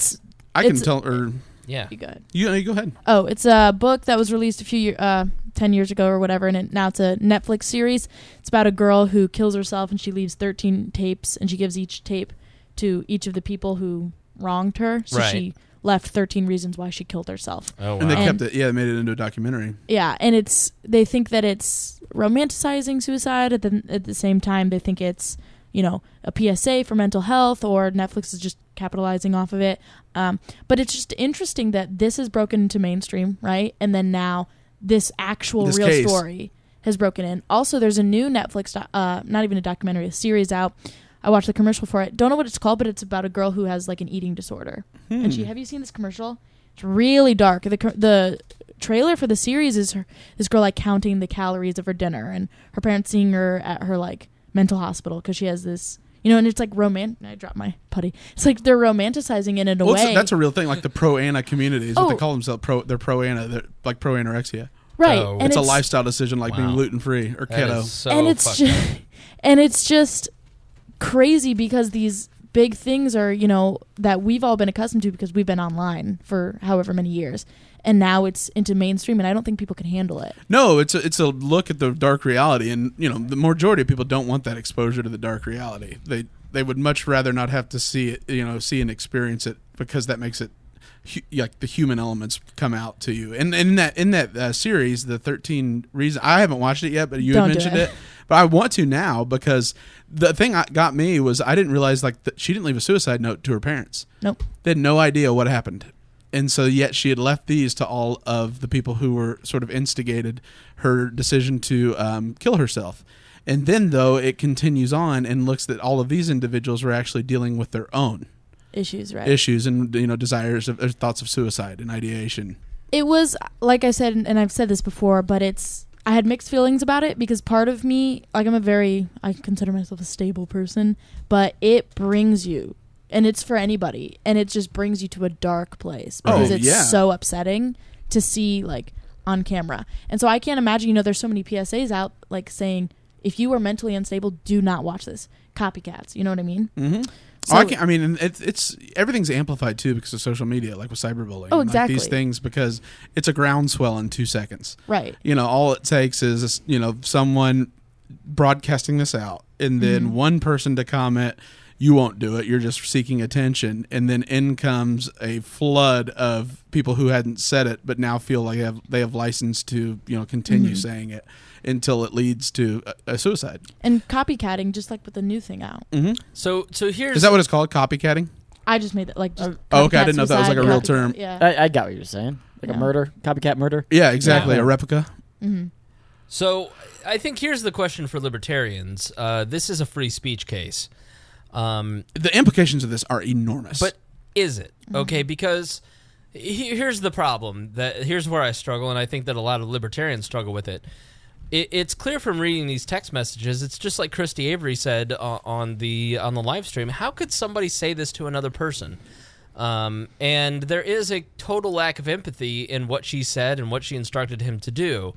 I can tell. Or yeah, you go ahead. You go ahead. Oh, it's a book that was released a few years, 10 years ago or whatever, and now it's a Netflix series. It's about a girl who kills herself, and she leaves 13 tapes, and she gives each tape to each of the people who wronged her. So she left 13 reasons why she killed herself. Oh, wow. And they kept it. Yeah, they made it into a documentary. Yeah, and they think that it's romanticizing suicide. At the same time, they think it's a PSA for mental health, or Netflix is just capitalizing off of it. But it's just interesting that this has broken into mainstream, right? And then now this actual real case. story has broken in. Also, there's a new Netflix, not even a documentary, a series out. I watched the commercial for it. Don't know what it's called, but it's about a girl who has like an eating disorder. And have you seen this commercial? It's really dark. The trailer for the series is this girl like counting the calories of her dinner, and her parents seeing her at her like mental hospital because she has this, and it's like I dropped my putty. It's like they're romanticizing it in a way. That's a real thing, like the pro-ana community is what they call themselves. They're pro-ana. They're like pro-anorexia. Right. Oh. And it's a lifestyle decision, like being gluten-free or That keto. is so and it's just crazy because these big things are, that we've all been accustomed to because we've been online for however many years. And now it's into mainstream, and I don't think people can handle it. No, it's a look at the dark reality, and the majority of people don't want that exposure to the dark reality. They would much rather not have to see it, see and experience it, because that makes it like the human elements come out to you. And in that series, the 13 Reasons, I haven't watched it yet, but you had mentioned it. But I want to now, because the thing that got me was I didn't realize she didn't leave a suicide note to her parents. Nope. They had no idea what happened. And so yet she had left these to all of the people who were sort of instigated her decision to kill herself. And then, though, it continues on and looks that all of these individuals were actually dealing with their own issues, right? Issues and desires or thoughts of suicide and ideation. It was, like I said, and I've said this before, but I had mixed feelings about it because part of me, like I consider myself a stable person, but it brings you. And it's for anybody, and it just brings you to a dark place because it's so upsetting to see like on camera. And so I can't imagine, there's so many PSAs out like saying, if you are mentally unstable, do not watch this. Copycats, you know what I mean? Mm-hmm. So, it's everything's amplified too because of social media, like with cyberbullying. Oh, exactly. Like these things, because it's a groundswell in 2 seconds. Right. All it takes is someone broadcasting this out, and then one person to comment, you won't do it, you're just seeking attention, and then in comes a flood of people who hadn't said it but now feel like they have license to continue saying it until it leads to a suicide. And copycatting, just like with the new thing out. Mm-hmm. So here's... Is that what it's called, copycatting? I just made it like just okay, I didn't know if that was like a real term. Yeah. I got what you're saying. Like a murder, copycat murder. Yeah, exactly, a replica. Mm-hmm. So I think here's the question for libertarians. This is a free speech case. The implications of this are enormous. But is it? Okay, because here's the problem. Here's where I struggle, and I think that a lot of libertarians struggle with it. It's clear from reading these text messages, it's just like Christy Avery said on the live stream. How could somebody say this to another person? And there is a total lack of empathy in what she said and what she instructed him to do.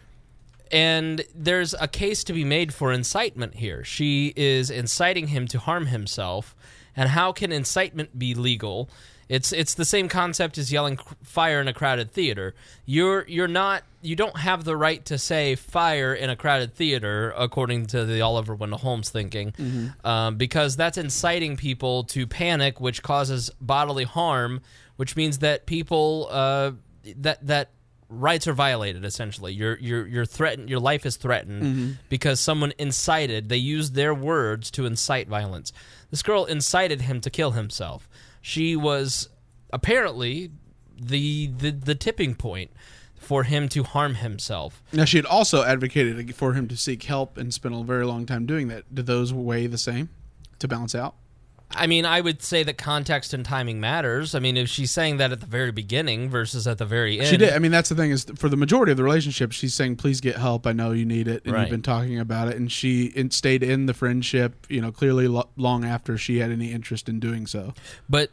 And there's a case to be made for incitement here. She is inciting him to harm himself. And how can incitement be legal? It's the same concept as yelling fire in a crowded theater. You don't have the right to say fire in a crowded theater, according to the Oliver Wendell Holmes thinking, because that's inciting people to panic, which causes bodily harm, which means that people that rights are violated. Essentially, you're threatened. Your life is threatened because someone incited. They used their words to incite violence. This girl incited him to kill himself. She was apparently the tipping point for him to harm himself. Now, she had also advocated for him to seek help and spent a very long time doing that. Do those weigh the same? to balance out? I mean, I would say that context and timing matters. I mean, if she's saying that at the very beginning versus at the very end. She did. I mean, that's the thing is, for the majority of the relationship, she's saying, please get help. I know you need it. And Right. you've been talking about it. And she stayed in the friendship, clearly long after she had any interest in doing so. But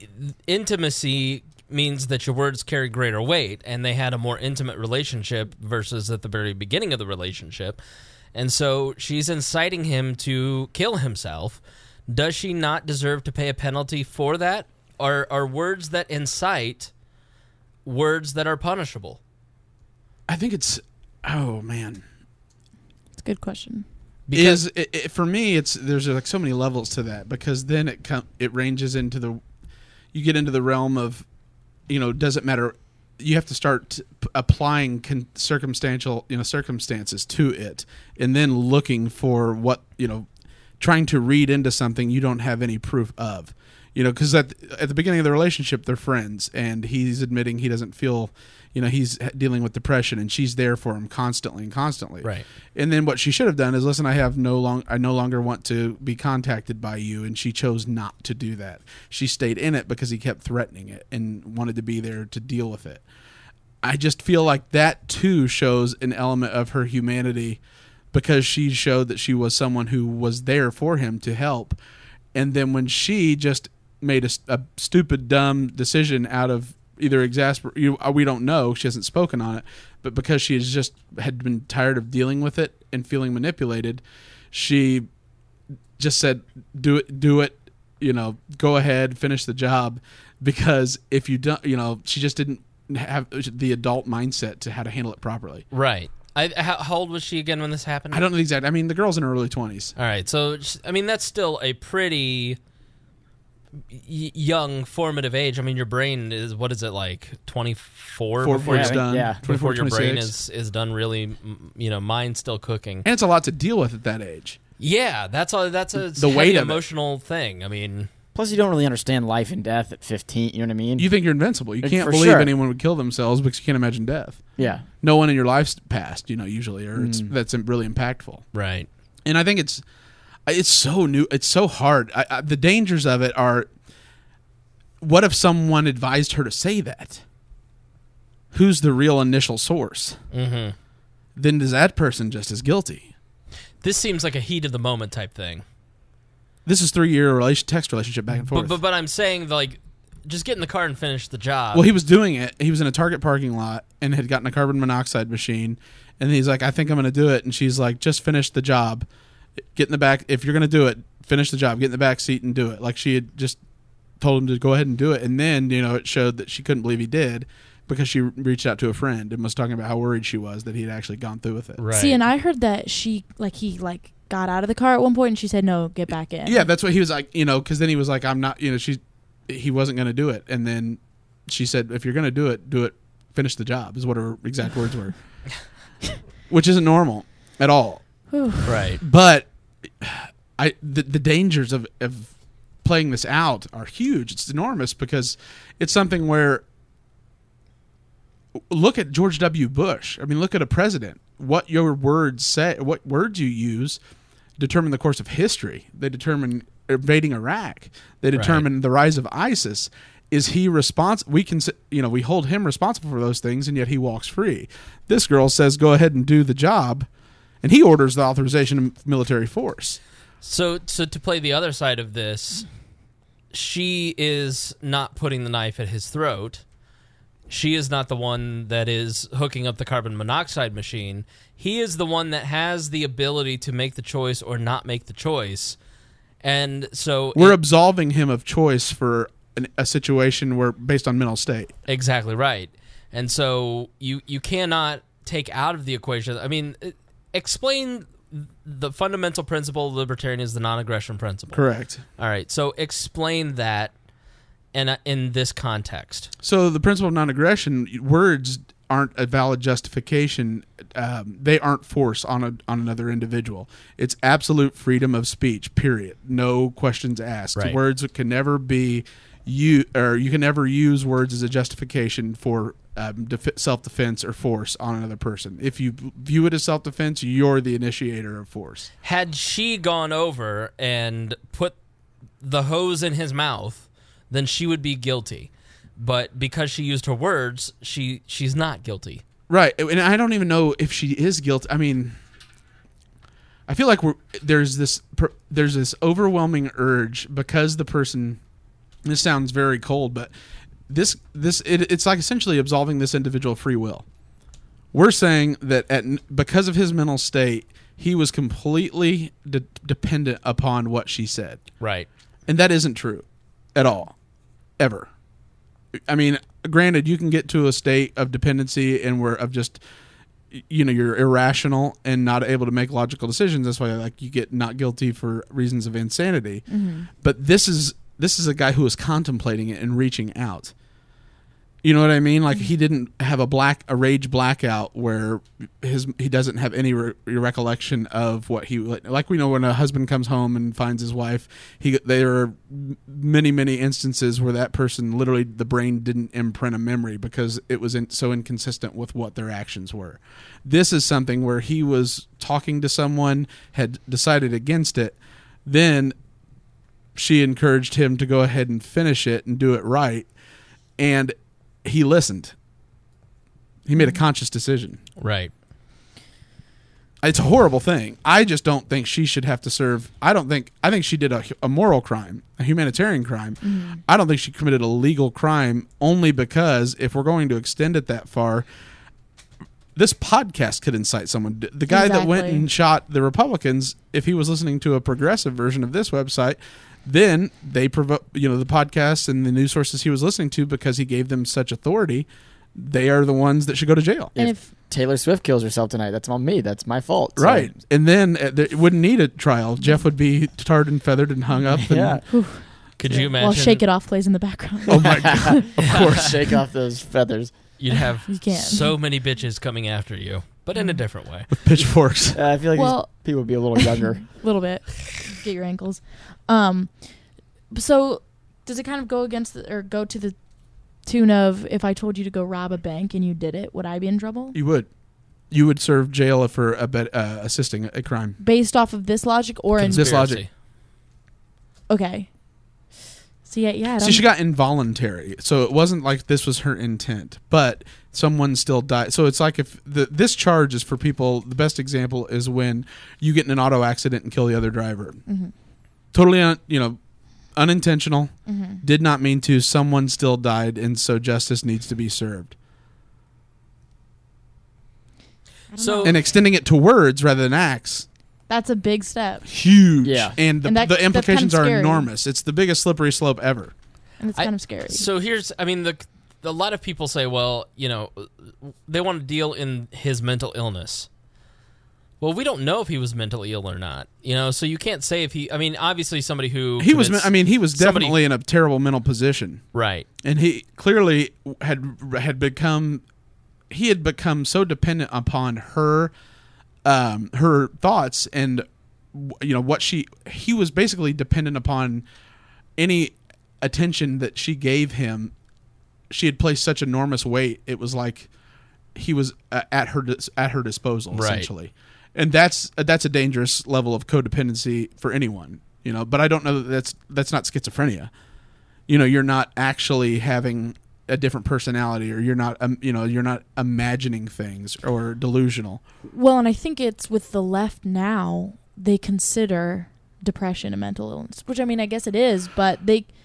intimacy means that your words carry greater weight, and they had a more intimate relationship versus at the very beginning of the relationship. And so she's inciting him to kill himself. Does she not deserve to pay a penalty for that? Are words that incite words that are punishable? I think it's, oh man. It's a good question. Because For me, there's like so many levels to that, because then it ranges into you get into the realm of, does it matter? You have to start applying circumstances to it, and then looking for what, trying to read into something you don't have any proof of, because at the beginning of the relationship, they're friends, and he's admitting he doesn't feel, he's dealing with depression, and she's there for him constantly. Right. And then what she should have done is, listen, I no longer want to be contacted by you, and she chose not to do that. She stayed in it because he kept threatening it and wanted to be there to deal with it. I just feel like that too shows an element of her humanity, because she showed that she was someone who was there for him to help. And then when she just made a stupid, dumb decision out of either we don't know, she hasn't spoken on it, but because she had been tired of dealing with it and feeling manipulated, she just said, do it, go ahead, finish the job. Because if you don't, she just didn't have the adult mindset to how to handle it properly. Right. How old was she again when this happened? I don't know the exact. I mean, the girl's in her early 20s. All right. So, I mean, that's still a pretty young, formative age. I mean, your brain is, what is it, like 24? Before it's done. Yeah. Before your 26. brain is done really, mind's still cooking. And it's a lot to deal with at that age. Yeah, that's a The weight heavy of it. emotional thing. I mean, Plus, you don't really understand life and death at 15. You know what I mean? You think you're invincible. You can't For believe sure. anyone would kill themselves because you can't imagine death. Yeah. No one in your life's past, usually, or that's really impactful. right. And I think it's so new. It's so hard. The dangers of it are, what if someone advised her to say that? Who's the real initial source? Mm-hmm. Then is that person just as guilty? This seems like a heat of the moment type thing. This is 3-year text relationship back and forth. But I'm saying, like, just get in the car and finish the job. Well, he was doing it. He was in a Target parking lot and had gotten a carbon monoxide machine. And he's like, I think I'm going to do it. And she's like, just finish the job. Get in the back. If you're going to do it, finish the job. Get in the back seat and do it. Like, she had just told him to go ahead and do it. And then, it showed that she couldn't believe he did, because she reached out to a friend and was talking about how worried she was that he had actually gone through with it. Right. See, and I heard that he got out of the car at one point, and she said, "No, get back in." Yeah, that's what he was like, because then he was like, I'm not, he wasn't going to do it. And then she said, if you're going to do it, finish the job, is what her exact words were. Which isn't normal at all. Right. But the dangers of playing this out are huge. It's enormous, because it's something where, look at George W. Bush. I mean, look at a president. What your words say, what words you use, determine the course of history. They determine invading Iraq. They determine the rise of ISIS. Is he responsible? We hold him responsible for those things, and yet he walks free. This girl says, go ahead and do the job, and he orders the authorization of military force. So to play the other side of this, she is not putting the knife at his throat. She is not the one that is hooking up the carbon monoxide machine. He is the one that has the ability to make the choice or not make the choice. And so we're absolving him of choice for a situation where, based on mental state. Exactly right. And so you cannot take out of the equation. I mean, explain the fundamental principle of libertarian is the non-aggression principle. Correct. All right. So explain that in this context. So the principle of non-aggression, words aren't a valid justification. They aren't force on another individual. It's absolute freedom of speech, period. No questions asked. Right. Words can never be you can never use words as a justification for self-defense or force on another person. If you view it as self-defense, you're the initiator of force. Had she gone over and put the hose in his mouth, then she would be guilty. But because she used her words, she's not guilty. Right, and I don't even know if she is guilty. I mean, I feel like there's this overwhelming urge because the person. This sounds very cold, but it's like essentially absolving this individual of free will. We're saying that because of his mental state, he was completely dependent upon what she said. Right. And that isn't true at all, ever. I mean, granted, you can get to a state of dependency and of just, you're irrational and not able to make logical decisions. That's why, like, you get not guilty for reasons of insanity. Mm-hmm. But this is a guy who was contemplating it and reaching out. You know what I mean? Like, he didn't have a rage blackout where he doesn't have any recollection of what he, like, we know when a husband comes home and finds his wife, there are many, many instances where that person, literally the brain didn't imprint a memory because it was so inconsistent with what their actions were. This is something where he was talking to someone, had decided against it, then she encouraged him to go ahead and finish it and do it right, and he listened. He made a conscious decision. Right. It's a horrible thing. I just don't think she should have to serve. I think she did a moral crime, a humanitarian crime. Mm-hmm. I don't think she committed a legal crime, only because if we're going to extend it that far, this podcast could incite someone. The guy that went and shot the Republicans, if he was listening to a progressive version of this website, then they provoke, the podcasts and the news sources he was listening to, because he gave them such authority, they are the ones that should go to jail. And if Taylor Swift kills herself tonight, that's on me. That's my fault. So. Right. And then it wouldn't need a trial. Jeff would be tarred and feathered and hung up. Yeah. Could you imagine? While Shake It Off plays in the background. Oh, my God. Of course. Shake off those feathers. You'd have so many bitches coming after you, but in a different way. With pitchforks. I feel like these people would be a little younger. A little bit. Get your ankles. So does it kind of go go to the tune of, if I told you to go rob a bank and you did it, would I be in trouble? You would. You would serve jail for assisting a crime. Based off of this logic or in this logic? Okay. So yeah. See, she got involuntary, so it wasn't like this was her intent, but someone still died. So it's like if this charge is for people. The best example is when you get in an auto accident and kill the other driver. Mm-hmm. Totally, unintentional. Mm-hmm. Did not mean to. Someone still died, and so justice needs to be served. And extending it to words rather than acts. That's a big step. Huge. Yeah. And the implications are enormous. It's the biggest slippery slope ever. And it's kind of scary. So a lot of people say, well, they want to deal in his mental illness. Well, we don't know if he was mentally ill or not. So you can't say if he, obviously somebody who he was definitely in a terrible mental position. Right. And he clearly had become so dependent upon her thoughts and what he was basically dependent upon any attention that she gave him. She had placed such enormous weight. It was like he was at her disposal, essentially. And that's a dangerous level of codependency for anyone, but I don't know that's not schizophrenia. You're not actually having a different personality, or you're not imagining things or delusional. Well, and I think it's with the left now, they consider depression a mental illness, which I guess it is, but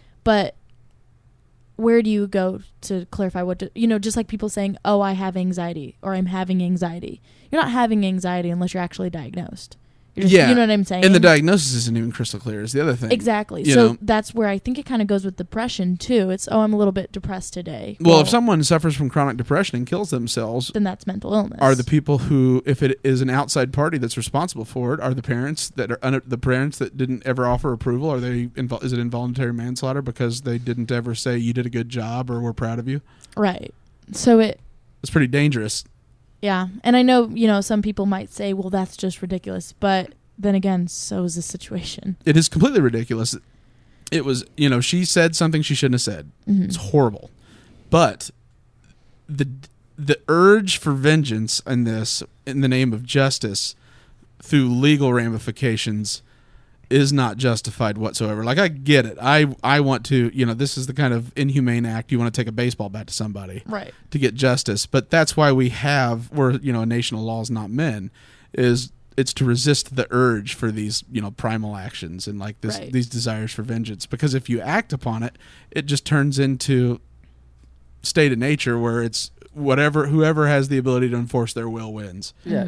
where do you go to clarify just like people saying, oh, I have anxiety or I'm having anxiety. You're not having anxiety unless you're actually diagnosed. You know what I'm saying? And the diagnosis isn't even crystal clear is the other thing. Exactly. So that's where I think it kind of goes with depression too. It's, I'm a little bit depressed today. Well, if someone suffers from chronic depression and kills themselves, then that's mental illness. Are the people who, if it is an outside party that's responsible for it, are the parents that didn't ever offer approval? Is it involuntary manslaughter because they didn't ever say you did a good job or we're proud of you? Right. So it's pretty dangerous. Yeah, and I know, some people might say, well, that's just ridiculous. But then again, so is the situation. It is completely ridiculous. It was, she said something she shouldn't have said. Mm-hmm. It's horrible. But the urge for vengeance in this, in the name of justice, through legal ramifications, is not justified whatsoever. Like, I get it. I want to, this is the kind of inhumane act you want to take a baseball bat to somebody, Right. to get justice. But that's why we're a nation of laws, not men. It's to resist the urge for these, primal actions and like this, Right. these desires for vengeance. Because if you act upon it, it just turns into state of nature where it's whoever has the ability to enforce their will wins. Yeah.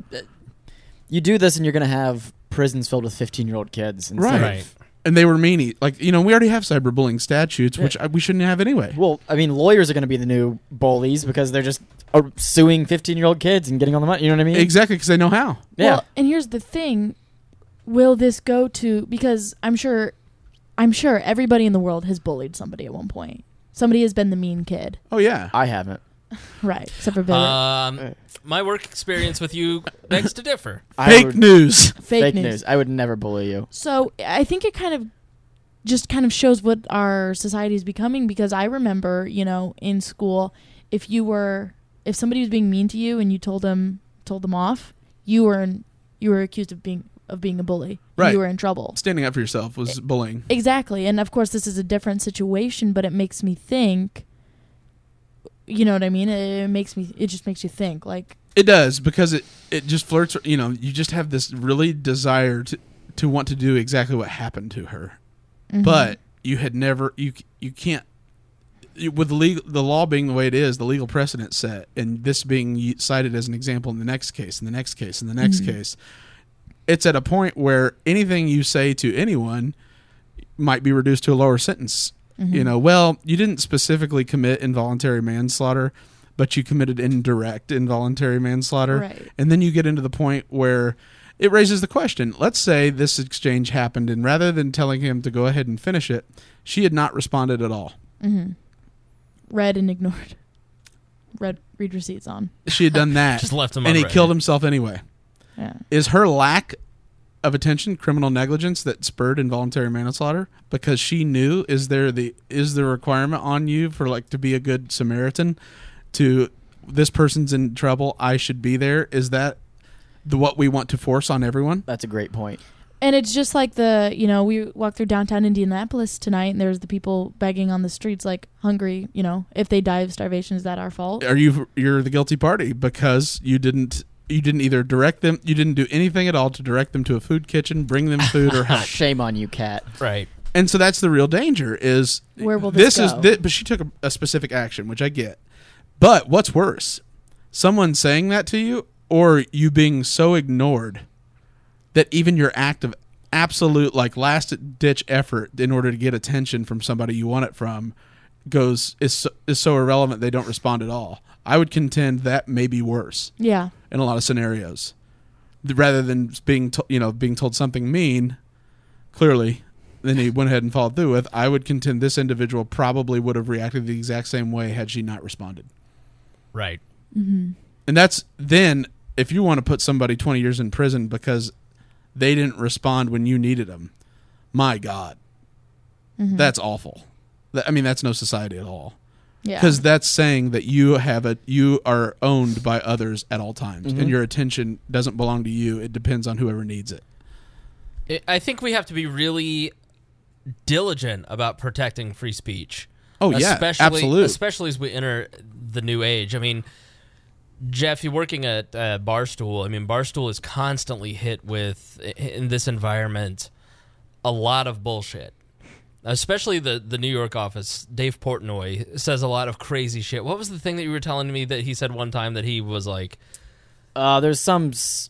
You do this and you're going to have prisons filled with 15-year-old kids. Instead Right. of- And they were meanie. Like, we already have cyberbullying statutes, which we shouldn't have anyway. Well, I mean, lawyers are going to be the new bullies because they're just suing 15-year-old kids and getting all the money. You know what I mean? Exactly, because they know how. Yeah. Well, and here's the thing: will this go to? Because I'm sure everybody in the world has bullied somebody at one point. Somebody has been the mean kid, Oh, yeah. I haven't. right? Except for Billy. My work experience with you begs to differ. Fake news. Fake news. I would never bully you. So I think it kind of shows what our society is becoming, because I remember, in school, if somebody was being mean to you and you told them off, you were accused of being a bully. Right. You were in trouble. Standing up for yourself was bullying. Exactly. And of course this is a different situation, but it makes me think, you know what I mean? It just makes you think, like, It does, because it just flirts. You just have this really desire to want to do exactly what happened to her, but you had never. You can't. With the law being the way it is, the legal precedent set, and this being cited as an example in the next case, and the next case, and the next case, it's at a point where anything you say to anyone might be reduced to a lower sentence. Well, you didn't specifically commit involuntary manslaughter, but you committed indirect involuntary manslaughter. Right. And then you get into the point where it raises the question. Let's say this exchange happened, and rather than telling him to go ahead and finish it, she had not responded at all. read and ignored. Read receipts on. She had done that. Just left him and he unread. killed himself anyway. Yeah. Is her lack of attention criminal negligence that spurred involuntary manslaughter because she knew is the requirement on you for like to be a good Samaritan to this person's in trouble, I should be there? Is that what we want to force on everyone? That's a great point. And it's just like we walked through downtown Indianapolis tonight, and there's the people begging on the streets like hungry, if they die of starvation, is that our fault? You're the guilty party because you didn't either direct them, you didn't do anything at all to direct them to a food kitchen, bring them food or help. Shame on you, Kat. Right. And so that's the real danger is Where will this go? But she took a specific action, which I get. But what's worse? Someone saying that to you or you being so ignored that even your act of absolute like last ditch effort in order to get attention from somebody you want it from is so irrelevant they don't respond at all. I would contend that may be worse. Yeah. In a lot of scenarios, rather than being told something mean, clearly, then he went ahead and followed through with. I would contend this individual probably would have reacted the exact same way had she not responded. Right. Mm-hmm. And that's then if you want to put somebody 20 years in prison because they didn't respond when you needed them, my God, that's awful. That's no society at all. Yeah. Because that's saying that you are owned by others at all times, and your attention doesn't belong to you. It depends on whoever needs it. I think we have to be really diligent about protecting free speech. Oh, yeah, absolutely. Especially as we enter the new age. I mean, Jeff, you're working at Barstool. I mean, Barstool is constantly hit with, in this environment, a lot of bullshit. Especially the New York office. Dave Portnoy says a lot of crazy shit. What was the thing that you were telling me that he said one time that he was like... There's some,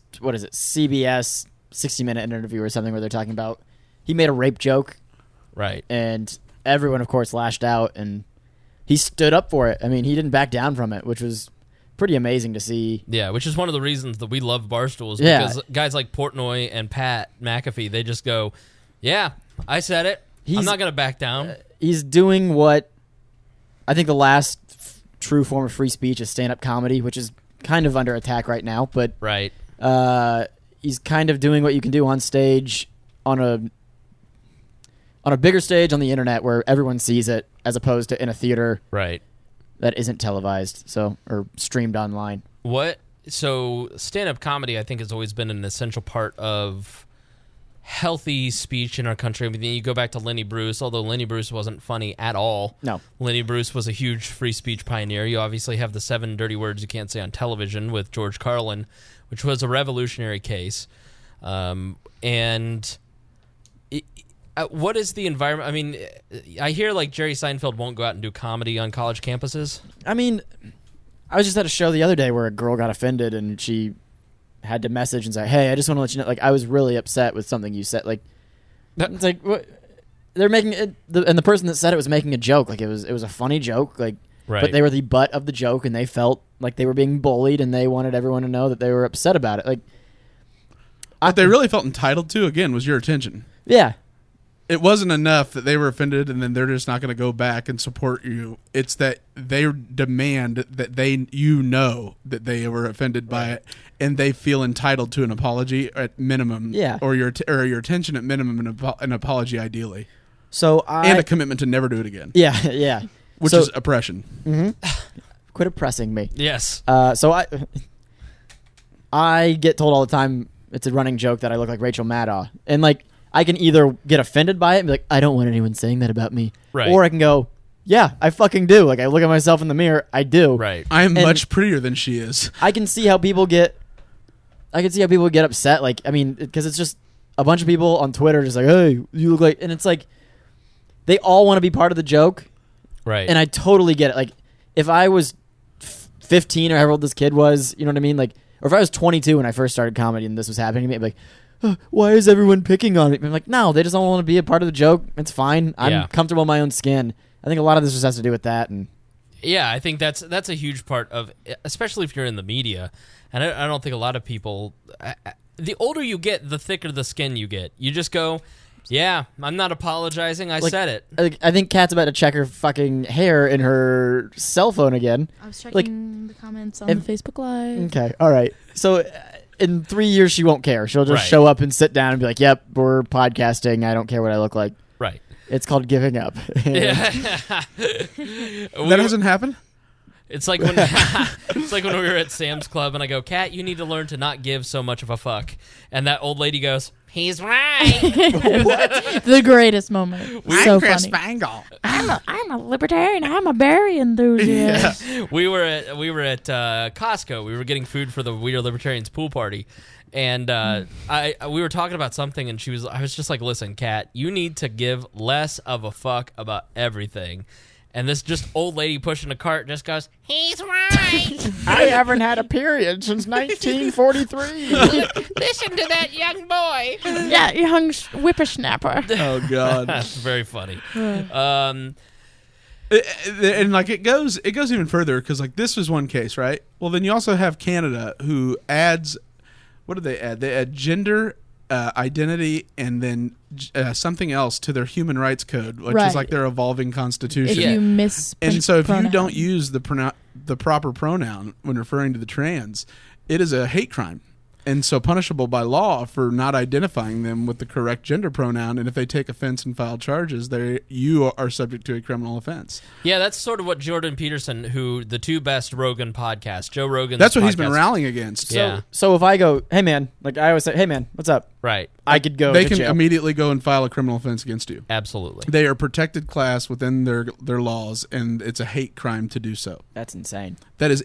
CBS 60-minute interview or something where they're talking about... He made a rape joke. Right. And everyone, of course, lashed out, and he stood up for it. I mean, he didn't back down from it, which was pretty amazing to see. Yeah, which is one of the reasons that we love Barstools, because guys like Portnoy and Pat McAfee, they just go, yeah, I said it. I'm not going to back down. He's doing what I think the last true form of free speech is stand-up comedy, which is kind of under attack right now. But right. He's kind of doing what you can do on stage, on a bigger stage on the internet where everyone sees it, as opposed to in a theater. Right. that isn't televised, or streamed online. So stand-up comedy, I think, has always been an essential part of healthy speech in our country. I mean, you go back to Lenny Bruce, although Lenny Bruce wasn't funny at all. No. Lenny Bruce was a huge free speech pioneer. You obviously have the 7 dirty words you can't say on television with George Carlin, which was a revolutionary case. What is the environment? I mean, I hear like Jerry Seinfeld won't go out and do comedy on college campuses. I mean, I was just at a show the other day where a girl got offended and she had to message and say, "Hey, I just want to let you know, like, I was really upset with something you said." Like, it's like, what? They're making it, and the person that said it was making a joke. Like, it was a funny joke. Like, Right. But they were the butt of the joke, and they felt like they were being bullied, and they wanted everyone to know that they were upset about it. Like, what they really felt entitled to, again, was your attention. Yeah. It wasn't enough that they were offended and then they're just not going to go back and support you. It's that they demand that you know that they were offended by it, and they feel entitled to an apology at minimum. Yeah. Or your attention at minimum, and an apology ideally. And a commitment to never do it again. Yeah, yeah. Which is oppression. Mm-hmm. Quit oppressing me. Yes. I get told all the time, it's a running joke that I look like Rachel Maddow. And, like, I can either get offended by it and be like, I don't want anyone saying that about me. Right. Or I can go, yeah, I fucking do. Like, I look at myself in the mirror, I do. Right. I am much prettier than she is. I can see how people get upset. Like, I mean, because it's just a bunch of people on Twitter just like, hey, you look like, and it's like, they all want to be part of the joke. Right. And I totally get it. Like, if I was 15 or however old this kid was, you know what I mean? Like, or if I was 22 when I first started comedy and this was happening to me, I'd be like, why is everyone picking on me? I'm like, no, they just don't want to be a part of the joke. It's fine. I'm comfortable in my own skin. I think a lot of this just has to do with that. And yeah, I think that's a huge part of, especially if you're in the media. And I don't think a lot of people, the older you get, the thicker the skin you get. You just go, yeah, I'm not apologizing. I said it. I think Kat's about to check her fucking hair in her cell phone again. I was checking the comments on the Facebook Live. Okay, all right. So in 3 years, she won't care. She'll just show up and sit down and be like, yep, we're podcasting. I don't care what I look like. Right. It's called giving up. That hasn't happened? It's like when we were at Sam's Club and I go, Kat, you need to learn to not give so much of a fuck. And that old lady goes, he's right. The greatest moment. I'm Chris funny. Spangle. I'm a libertarian. I'm a berry enthusiast. Yeah. We were at Costco. We were getting food for the We Are Libertarians pool party. And we were talking about something, and I was just like, listen, Kat, you need to give less of a fuck about everything. And this just old lady pushing a cart just goes, he's right. I haven't had a period since 1943. Listen to that young boy. Yeah, young whippersnapper. Oh, God. That's very funny. And like it goes even further, because like this was one case, right? Well, then you also have Canada, who adds, what do they add? They add gender, identity, and then something else to their human rights code, which is like their evolving constitution. If you miss and so if pronoun. you don't use the proper pronoun when referring to the trans, it is a hate crime. And so punishable by law for not identifying them with the correct gender pronoun. And if they take offense and file charges, you are subject to a criminal offense. Yeah, that's sort of what Jordan Peterson, the two best Rogan podcasts, Joe Rogan's That's what podcast, he's been rallying against. Yeah. So if I go, hey, man, like I always say, hey, man, what's up? Right. I could go They to can jail. immediately go and file a criminal offense against you. Absolutely. They are a protected class within their laws, and it's a hate crime to do so. That's insane. That's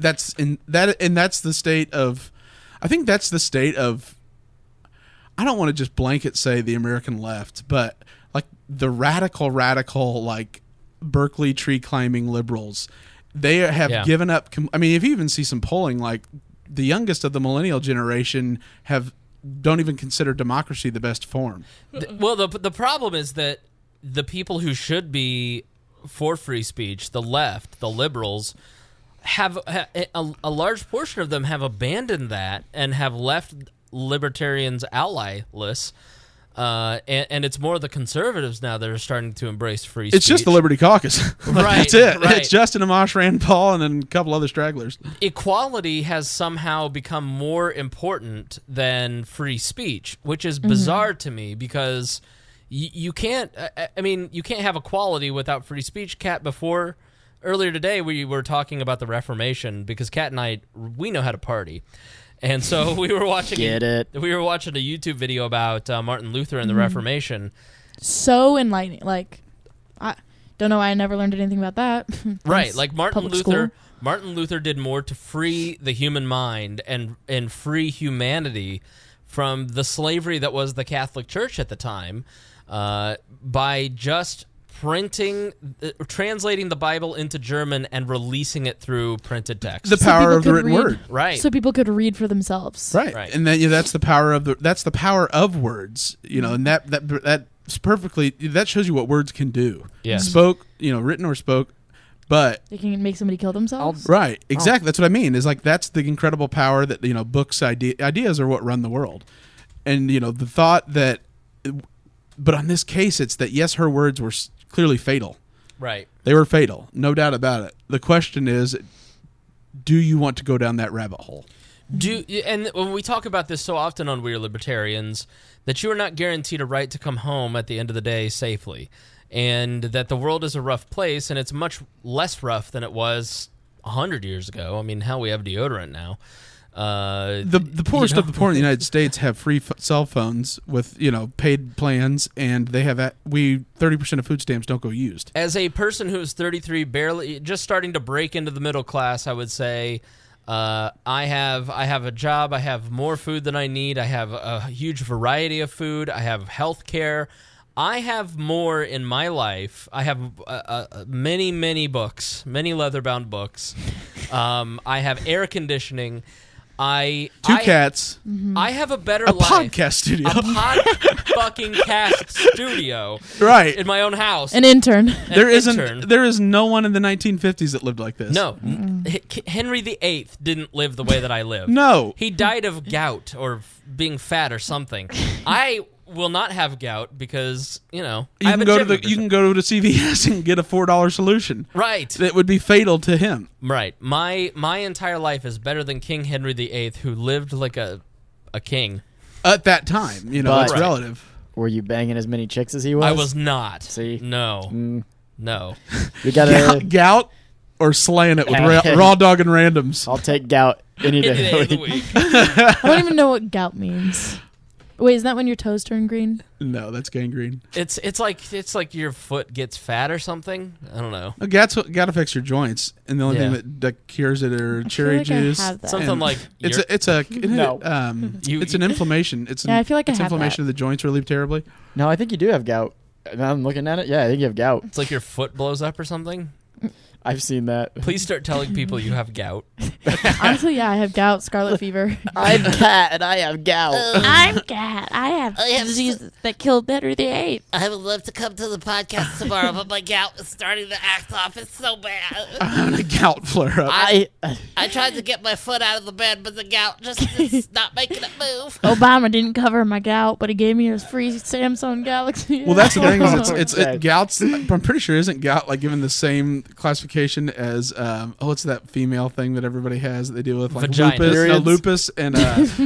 the state of. I think that's the state of. I don't want to just blanket say the American left, but like the radical like Berkeley tree climbing liberals, they have given up. I mean, if you even see some polling, like the youngest of the millennial generation don't even consider democracy the best form. Well, the problem is that the people who should be for free speech, the left, the liberals, have a large portion of them have abandoned that and have left libertarians allyless. And it's more the conservatives now that are starting to embrace free speech. It's just the Liberty Caucus. Right, That's it. right. It's Justin Amash, Rand Paul, and then a couple other stragglers. Equality has somehow become more important than free speech, which is bizarre to me because you can't. I mean, you can't have equality without free speech. Kat, before earlier today we were talking about the Reformation because Kat and I, we know how to party. And so we were watching We were watching a YouTube video about Martin Luther and the Reformation. So enlightening. Like, I don't know why I never learned anything about that. Right, like Martin public school. Luther did more to free the human mind and free humanity from the slavery that was the Catholic Church at the time by just translating the Bible into German and releasing it through printed text. The power of the written word, right? So people could read for themselves, right? And then that's the power of that's the power of words, and that's perfectly. That shows you what words can do. Yeah, spoke, written or spoke, but they can make somebody kill themselves. Right, exactly. That's what I mean. Is like that's the incredible power that books, ideas are what run the world, and the thought that. But on this case, it's that yes, her words were clearly fatal. Right. They were fatal, no doubt about it. The question is, do you want to go down that rabbit hole? And when we talk about this so often on We Are Libertarians, that you are not guaranteed a right to come home at the end of the day safely, and that the world is a rough place, and it's much less rough than it was 100 years ago. I mean, hell, we have deodorant now. The poorest of the poor in the United States have free cell phones with paid plans, and they have 30% of food stamps don't go used. As a person who is 33, barely just starting to break into the middle class, I would say I have a job. I have more food than I need. I have a huge variety of food. I have health care. I have more in my life. I have many books, many leather-bound books. I have air conditioning. Two cats. I have a better life. A podcast studio. Cast studio. Right. In my own house. An intern. There is no one in the 1950s that lived like this. No. Henry VIII didn't live the way that I live. No. He died of gout or being fat or something. I will not have gout because, I have a gym membership. You can go to CVS and get a $4 solution. Right. That would be fatal to him. Right. My entire life is better than King Henry VIII, who lived like a king. At that time, it's relative. Were you banging as many chicks as he was? I was not. See? No. No. We got gout or slaying it with raw dog and randoms. I'll take gout any day of the week. I don't even know what gout means. Wait, is that when your toes turn green? No, that's gangrene. It's like your foot gets fat or something. I don't know. Gout affects your joints, and the only thing that cures it are cherry juice. Something like it's an inflammation. I feel like it's inflammation of the joints really terribly. No, I think you do have gout. Now I'm looking at it. Yeah, I think you have gout. It's like your foot blows up or something. I've seen that. Please start telling people you have gout. Honestly, yeah, I have gout, scarlet fever. I'm Kat, and I have gout. I'm Kat. I have disease that killed Henry VIII. I would love to come to the podcast tomorrow, but my gout is starting to act off. It's so bad. I'm having a gout flare-up. I tried to get my foot out of the bed, but the gout is not making it move. Obama didn't cover my gout, but he gave me his free Samsung Galaxy. Well, that's the thing. Is gout's. I'm pretty sure isn't gout like given the same classification as what's that female thing that everybody has that they deal with, like lupus and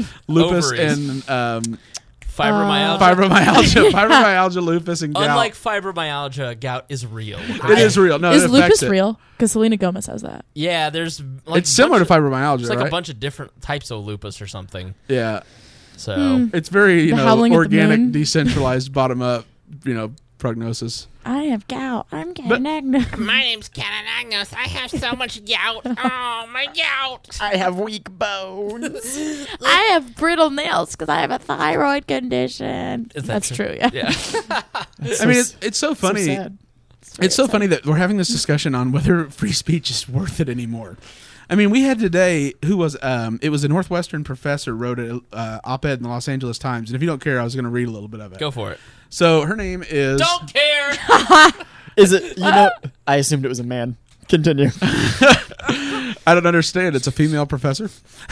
fibromyalgia, lupus, and gout. Unlike fibromyalgia, gout is real. It is real. No, is lupus real? Because Selena Gomez has that. Yeah, there's. It's similar to fibromyalgia. It's like right? a bunch of different types of lupus or something. Yeah. So it's very organic, decentralized, bottom up. Prognosis. I have gout. I'm Cat-Agnos. My name's Cat-Agnos. I have so much gout. Oh, my gout. I have weak bones. I have brittle nails because I have a thyroid condition. That's true, yeah. I mean, it's so funny. So sad. It's so funny that we're having this discussion on whether free speech is worth it anymore. I mean, we had today, it was a Northwestern professor wrote an op-ed in the Los Angeles Times, and if you don't care, I was going to read a little bit of it. Go for it. So her name is... Don't care! Is it, I assumed it was a man. Continue. I don't understand. It's a female professor.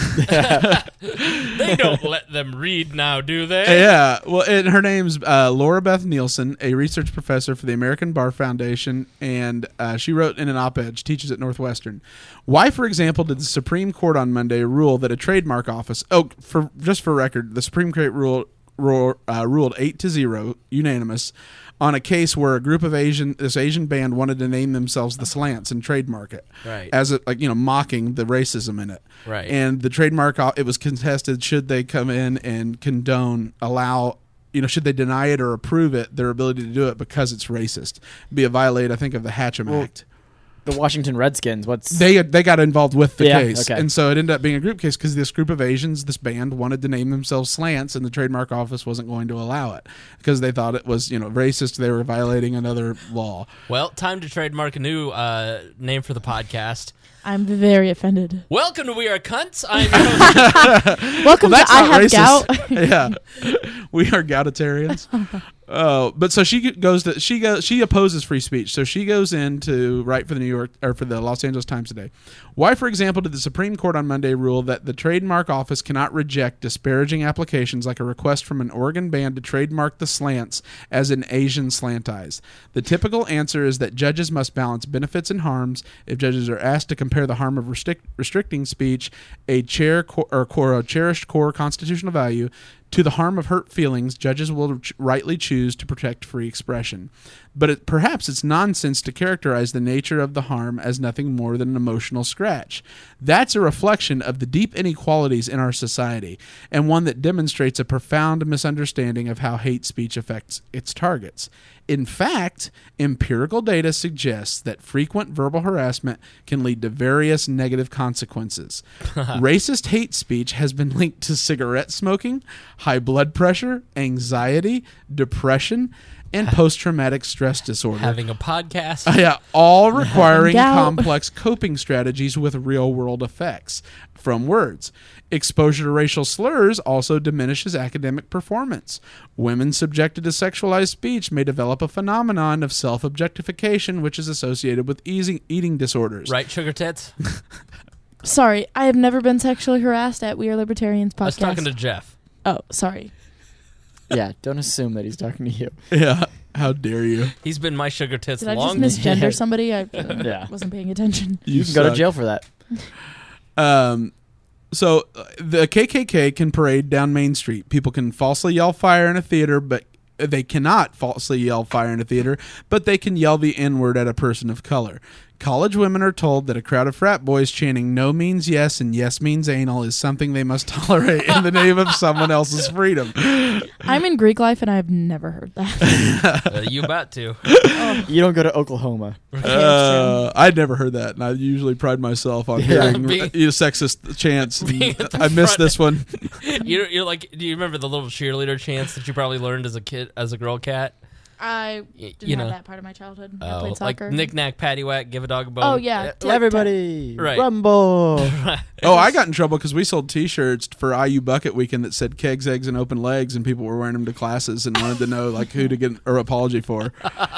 They don't let them read now, do they? Yeah. Well, and her name's Laura Beth Nielsen, a research professor for the American Bar Foundation, and she wrote in an op-ed. She teaches at Northwestern. Why, for example, did the Supreme Court on Monday rule that a trademark office... for record, the Supreme Court ruled 8-0 unanimous on a case where a group of this Asian band wanted to name themselves the Slants and trademark it, Right. as mocking the racism in it, Right. And the trademark, it was contested. Should they come in and should they deny it or approve it, their ability to do it because it's racist, be a violate, I think, of the Hatcham Act. The Washington Redskins. They got involved with the case, okay. and so it ended up being a group case because this group of Asians, this band, wanted to name themselves Slants, and the trademark office wasn't going to allow it because they thought it was racist. They were violating another law. Well, time to trademark a new name for the podcast. I'm very offended. Welcome to We Are Cunts. I'm your host. Welcome to I Have racist. Gout. Yeah, we are goutitarians. But so she opposes free speech. So she goes in to write for the Los Angeles Times today. Why, for example, did the Supreme Court on Monday rule that the trademark office cannot reject disparaging applications like a request from an Oregon band to trademark the Slants as an Asian slant eyes? The typical answer is that judges must balance benefits and harms. If judges are asked to compare the harm of restricting speech, a cherished core constitutional value, to the harm of hurt feelings, judges will rightly choose to protect free expression. But perhaps it's nonsense to characterize the nature of the harm as nothing more than an emotional scratch. That's a reflection of the deep inequalities in our society, and one that demonstrates a profound misunderstanding of how hate speech affects its targets. In fact, empirical data suggests that frequent verbal harassment can lead to various negative consequences. Racist hate speech has been linked to cigarette smoking, high blood pressure, anxiety, depression, and post-traumatic stress disorder. Having a podcast. Yeah, all requiring Gout. complex coping strategies with real-world effects from words. Exposure to racial slurs also diminishes academic performance. Women subjected to sexualized speech may develop a phenomenon of self-objectification, which is associated with eating disorders. Right, Sugar Tits? Sorry, I have never been sexually harassed at We Are Libertarians podcast. I was talking to Jeff. Oh, sorry. Yeah, don't assume that he's talking to you. Yeah, how dare you? He's been my Sugar Tits Did I long. just misgender somebody? I Yeah. wasn't paying attention. You can go to jail for that. So the KKK can parade down Main Street. People can falsely yell fire in a theater, but they cannot falsely yell fire in a theater, but they can yell the N-word at a person of color. College women are told that a crowd of frat boys chanting no means yes and yes means anal is something they must tolerate in the name of someone else's freedom. I'm in Greek life and I've never heard that. You about to. You don't go to Oklahoma. I'd never heard that, and I usually pride myself on hearing sexist chants. I missed this one. You're like, do you remember the little cheerleader chants that you probably learned as a kid, as a girl cat? I didn't have that part of my childhood. I played soccer. Like knick-knack, paddywhack, give a dog a bone. Oh, yeah. Everybody, Right. rumble. Oh, I got in trouble because we sold T-shirts for IU Bucket Weekend that said kegs, eggs, and open legs, and people were wearing them to classes and wanted to know like who to get an apology for.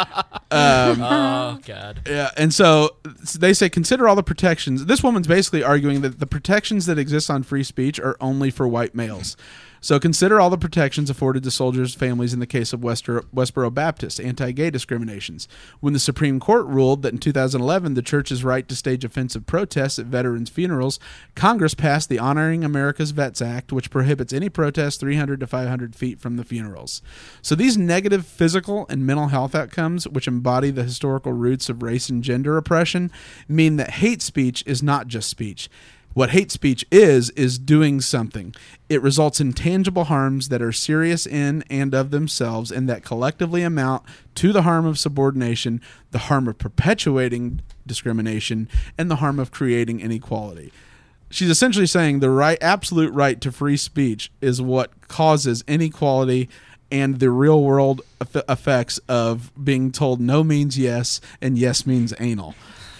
Oh, God. Yeah, and so they say consider all the protections. This woman's basically arguing that the protections that exist on free speech are only for white males. So consider all the protections afforded to soldiers' families in the case of Westboro Baptist, anti-gay discriminations. When the Supreme Court ruled that in 2011 the church's right to stage offensive protests at veterans' funerals, Congress passed the Honoring America's Vets Act, which prohibits any protest 300 to 500 feet from the funerals. So these negative physical and mental health outcomes, which embody the historical roots of race and gender oppression, mean that hate speech is not just speech. What hate speech is doing something. It results in tangible harms that are serious in and of themselves and that collectively amount to the harm of subordination, the harm of perpetuating discrimination, and the harm of creating inequality. She's essentially saying the absolute right to free speech is what causes inequality and the real world effects of being told no means yes and yes means anal.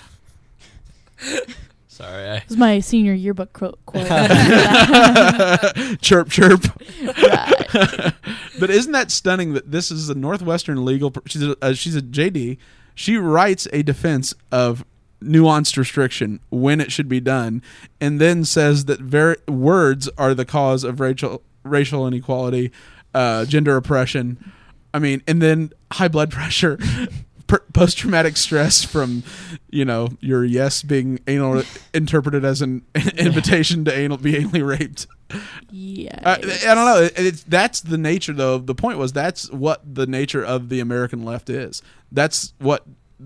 Sorry. It was my senior yearbook quote. Chirp, chirp. Right. But isn't that stunning that this is a Northwestern legal... She's a JD. She writes a defense of nuanced restriction when it should be done and then says that words are the cause of racial inequality, gender oppression. I mean, and then high blood pressure... post-traumatic stress from, your yes being anal interpreted as an invitation to be anally raped. Yeah. I don't know. That's the nature, though. The point was that's what the nature of the American left is. That's what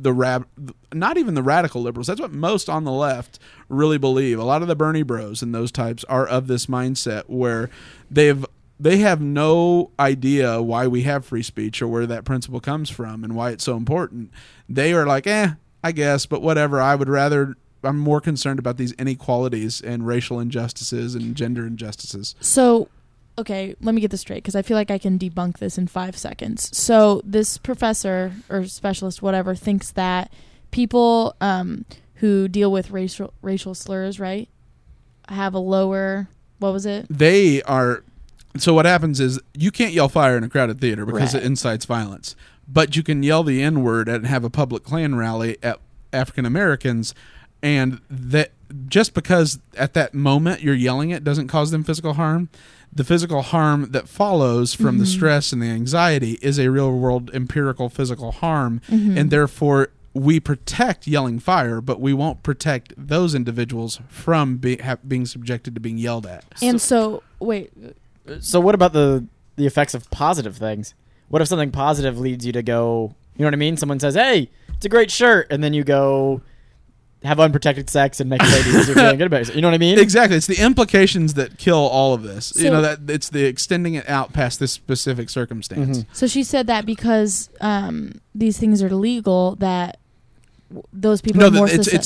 not even the radical liberals. That's what most on the left really believe. A lot of the Bernie bros and those types are of this mindset where they have no idea why we have free speech or where that principle comes from and why it's so important. They are like, I guess, but whatever. I'm more concerned about these inequalities and racial injustices and gender injustices. So, okay, let me get this straight because I feel like I can debunk this in 5 seconds. So this professor or specialist, whatever, thinks that people who deal with racial slurs, right, have a lower, what was it? They are. So what happens is you can't yell fire in a crowded theater because Right. it incites violence. But you can yell the N-word and have a public Klan rally at African Americans, and that just because at that moment you're yelling it doesn't cause them physical harm. The physical harm that follows from the stress and the anxiety is a real-world empirical physical harm, and therefore we protect yelling fire, but we won't protect those individuals from being subjected to being yelled at. And so, wait. So what about the effects of positive things? What if something positive leads you to go, you know what I mean? Someone says, hey, it's a great shirt, and then you go have unprotected sex and make babies because you're feeling good about yourself. You know what I mean? Exactly. It's the implications that kill all of this. So- That it's the extending it out past this specific circumstance. So she said that because these things are legal, that those people No, are more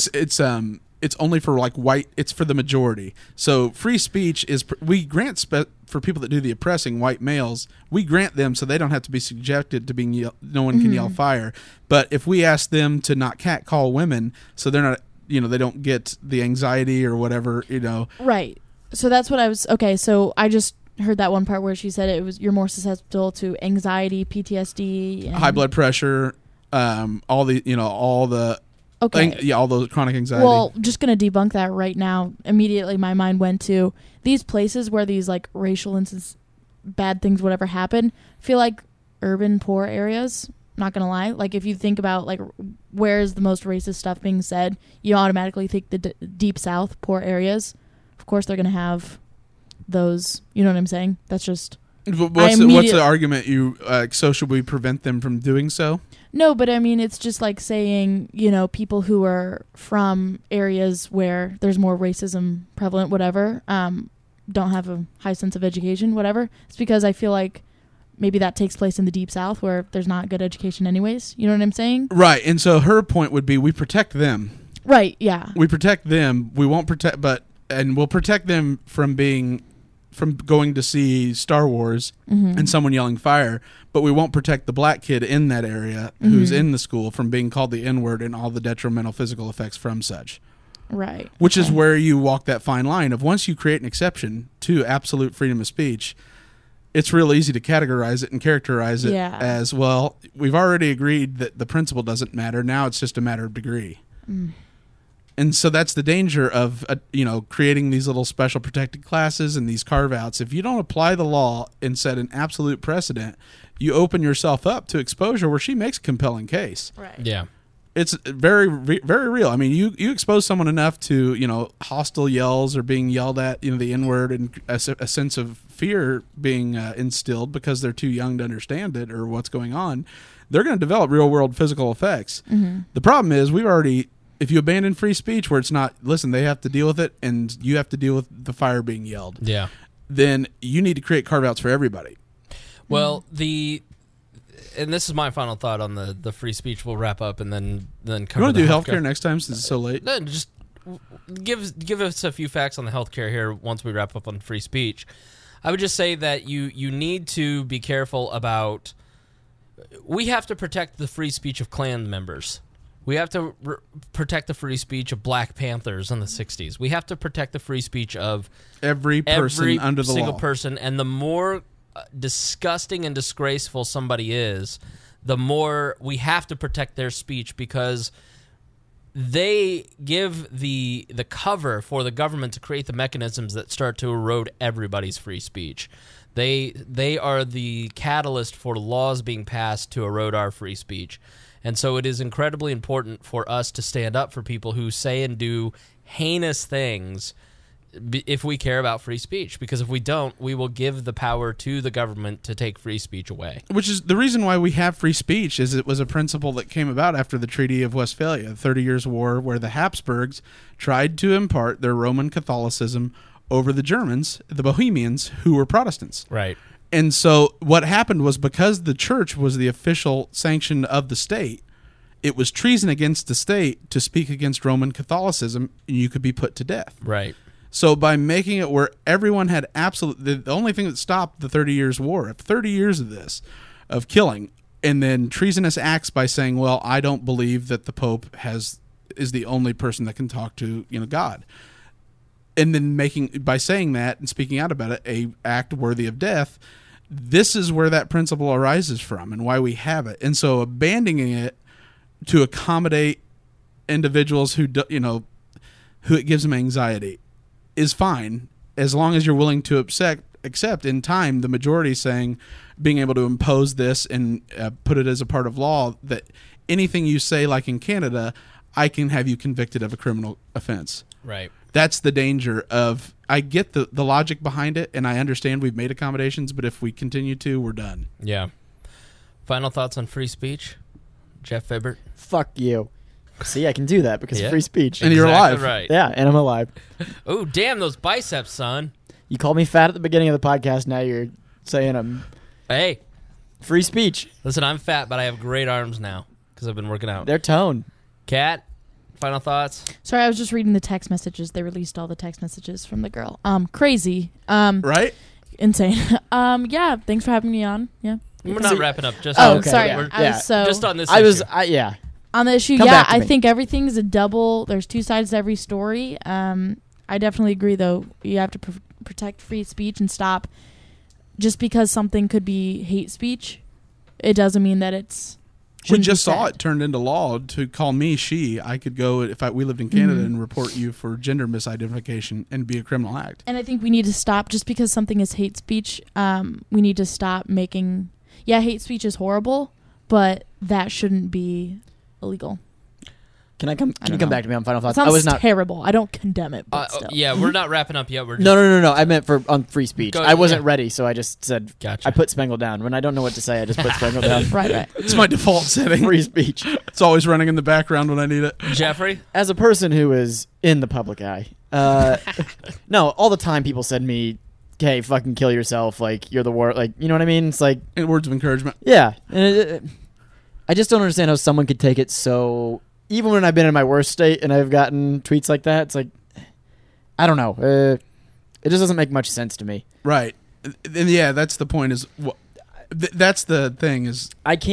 it's only for like white. It's for the majority. So free speech is we grant for people that do the oppressing, white males. We grant them so they don't have to be subjected to being no one can yell fire. But if we ask them to not catcall women, so they're not, they don't get the anxiety or whatever, Right. So that's what I was. Okay. So I just heard that one part where she said you're more susceptible to anxiety, PTSD, and high blood pressure, all the. Okay. All those chronic anxiety. Well, just going to debunk that right now. Immediately my mind went to these places where these like racial instances, bad things, whatever happen, feel like urban poor areas. Not going to lie. Like if you think about like where's the most racist stuff being said, you automatically think the deep south, poor areas. Of course they're going to have those, you know what I'm saying? That's just... What's the argument so should we prevent them from doing so? No, but I mean, it's just like saying, people who are from areas where there's more racism prevalent, whatever, don't have a high sense of education, whatever. It's because I feel like maybe that takes place in the Deep South where there's not good education anyways. You know what I'm saying? Right. And so her point would be we protect them. Right, yeah. We protect them. We won't protect, and we'll protect them from going to see Star Wars and someone yelling fire, but we won't protect the black kid in that area who's in the school from being called the N-word and all the detrimental physical effects from such. Right. Which is where you walk that fine line of once you create an exception to absolute freedom of speech, it's real easy to categorize it and characterize it as, well, we've already agreed that the principle doesn't matter. Now it's just a matter of degree. And so that's the danger of, creating these little special protected classes and these carve-outs. If you don't apply the law and set an absolute precedent, you open yourself up to exposure where she makes a compelling case. Right. Yeah. It's very, very real. I mean, you expose someone enough to, hostile yells or being yelled at, the N-word, and a sense of fear being instilled because they're too young to understand it or what's going on, they're going to develop real-world physical effects. The problem is if you abandon free speech where it's not, listen, they have to deal with it and you have to deal with the fire being yelled. Yeah. Then you need to create carve-outs for everybody. Well, and this is my final thought on the free speech. We'll wrap up and then cover. You want to do healthcare healthcare next time since it's so late? No, just give us a few facts on the healthcare here once we wrap up on free speech. I would just say that you need to be careful about. We have to protect the free speech of Klan members. We have to protect the free speech of Black Panthers in the 60s. We have to protect the free speech of every person under the single law. person. And the more disgusting and disgraceful somebody is, the more we have to protect their speech because they give the cover for the government to create the mechanisms that start to erode everybody's free speech. They are the catalyst for laws being passed to erode our free speech. And so it is incredibly important for us to stand up for people who say and do heinous things if we care about free speech. Because if we don't, we will give the power to the government to take free speech away. Which is the reason why we have free speech, is it was a principle that came about after the Treaty of Westphalia, the 30 Years' War, where the Habsburgs tried to impart their Roman Catholicism over the Germans, the Bohemians, who were Protestants. Right. And so what happened was, because the church was the official sanction of the state, it was treason against the state to speak against Roman Catholicism, and you could be put to death. Right. So by making it where everyone had the only thing that stopped the 30 Years' War, 30 years of this, of killing, and then treasonous acts by saying, well, I don't believe that the Pope is the only person that can talk to God. And then by saying that and speaking out about it, a act worthy of death, this is where that principle arises from and why we have it. And so abandoning it to accommodate individuals who it gives them anxiety is fine, as long as you're willing to accept in time the majority saying, being able to impose this and put it as a part of law, that anything you say, like in Canada, I can have you convicted of a criminal offense. Right. That's the danger of, I get the logic behind it, and I understand we've made accommodations, but if we continue to, we're done. Yeah. Final thoughts on free speech? Jeff Fibbert? Fuck you. See, I can do that because of free speech. And you're alive. Right. Yeah, and I'm alive. Oh, damn those biceps, son. You called me fat at the beginning of the podcast. Now you're saying I'm Hey, free speech. listen, I'm fat, but I have great arms now because I've been working out. Their tone. Kat, final thoughts? Sorry, I was just reading the text messages. They released all the text messages from the girl. Crazy. Right? Insane. Yeah, thanks for having me on. Yeah. We're not wrapping up just Oh, on sorry. We're I was so just on this I was, issue. yeah. on the issue. Come Yeah, back to I me. think everything's a double. There's two sides to every story. I definitely agree, though. You have to protect free speech and stop. Just because something could be hate speech, it doesn't mean that it's. We just saw it turned into law to call me she. I could go, if we lived in Canada, and report you for gender misidentification and be a criminal act. And I think we need to stop, just because something is hate speech, we need to stop making. Yeah, hate speech is horrible, but that shouldn't be illegal. Can you come back to me on final It thoughts? sounds I was not terrible. I don't condemn it, but still. Yeah, we're not wrapping up yet. We're just, No. I meant on free speech. Go- I wasn't yeah. ready, so I just said. Gotcha. I put Spangle down. When I don't know what to say, I just put Spangle down. Right. It's my default setting. Free speech. It's always running in the background when I need it. Jeffrey? As a person who is in the public eye, no, all the time people said to me, "Hey, fucking kill yourself! Like you're the worst." Like, you know what I mean? It's like, In words of encouragement. yeah. And I just don't understand how someone could take it so. Even when I've been in my worst state and I've gotten tweets like that, it's like, I don't know. It just doesn't make much sense to me. Right. And yeah, that's the point. That's the thing is.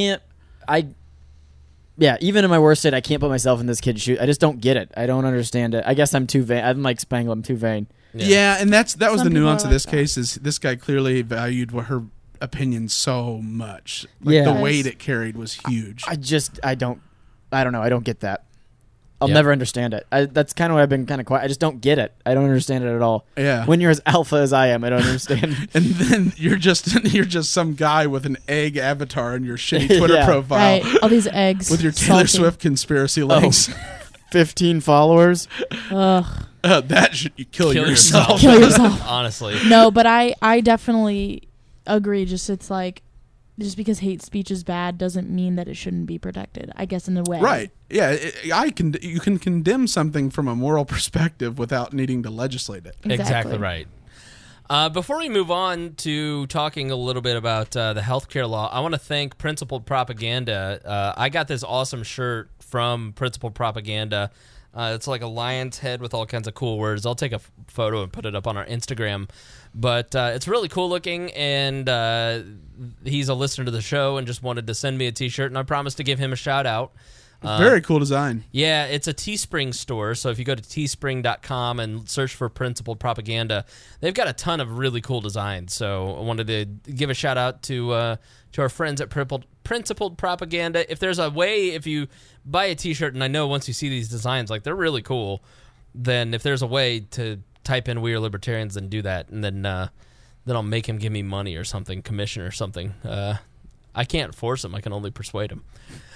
Yeah, even in my worst state, I can't put myself in this kid's shoes. I just don't get it. I don't understand it. I guess I'm too vain. I'm like Spangle. I'm too vain. Yeah, and that was Some the people nuance are of like this that. case. Is this guy clearly valued her opinion so much? Like, Yeah. the weight it carried was huge. I don't know. I don't get that. I'll Yep. never understand it. That's kind of why I've been kind of quiet. I just don't get it. I don't understand it at all. Yeah. When you're as alpha as I am, I don't understand. And then you're just some guy with an egg avatar in your shitty Twitter Yeah. profile Right. All these eggs. with your Taylor salty. Swift conspiracy links. 15 followers. Ugh. That should you kill yourself. Kill yourself. Honestly. No, but I definitely agree. It's like, just because hate speech is bad doesn't mean that it shouldn't be protected, I guess, in a way. Right. Yeah. You can condemn something from a moral perspective without needing to legislate it. Exactly right. Before we move on to talking a little bit about the healthcare law, I want to thank Principled Propaganda. I got this awesome shirt from Principled Propaganda. It's like a lion's head with all kinds of cool words. I'll take a photo and put it up on our Instagram. But it's really cool looking, and he's a listener to the show and just wanted to send me a T-shirt, and I promised to give him a shout-out. Very cool design. Yeah, it's a Teespring store, so if you go to teespring.com and search for Principled Propaganda, they've got a ton of really cool designs. So I wanted to give a shout-out to our friends at Principled Propaganda. If there's a way, if you buy a T-shirt, and I know once you see these designs, like, they're really cool, then if there's a way to type in "We Are Libertarians" and do that, and then I'll make him give me money or something, commission or something. I can't force him. I can only persuade him.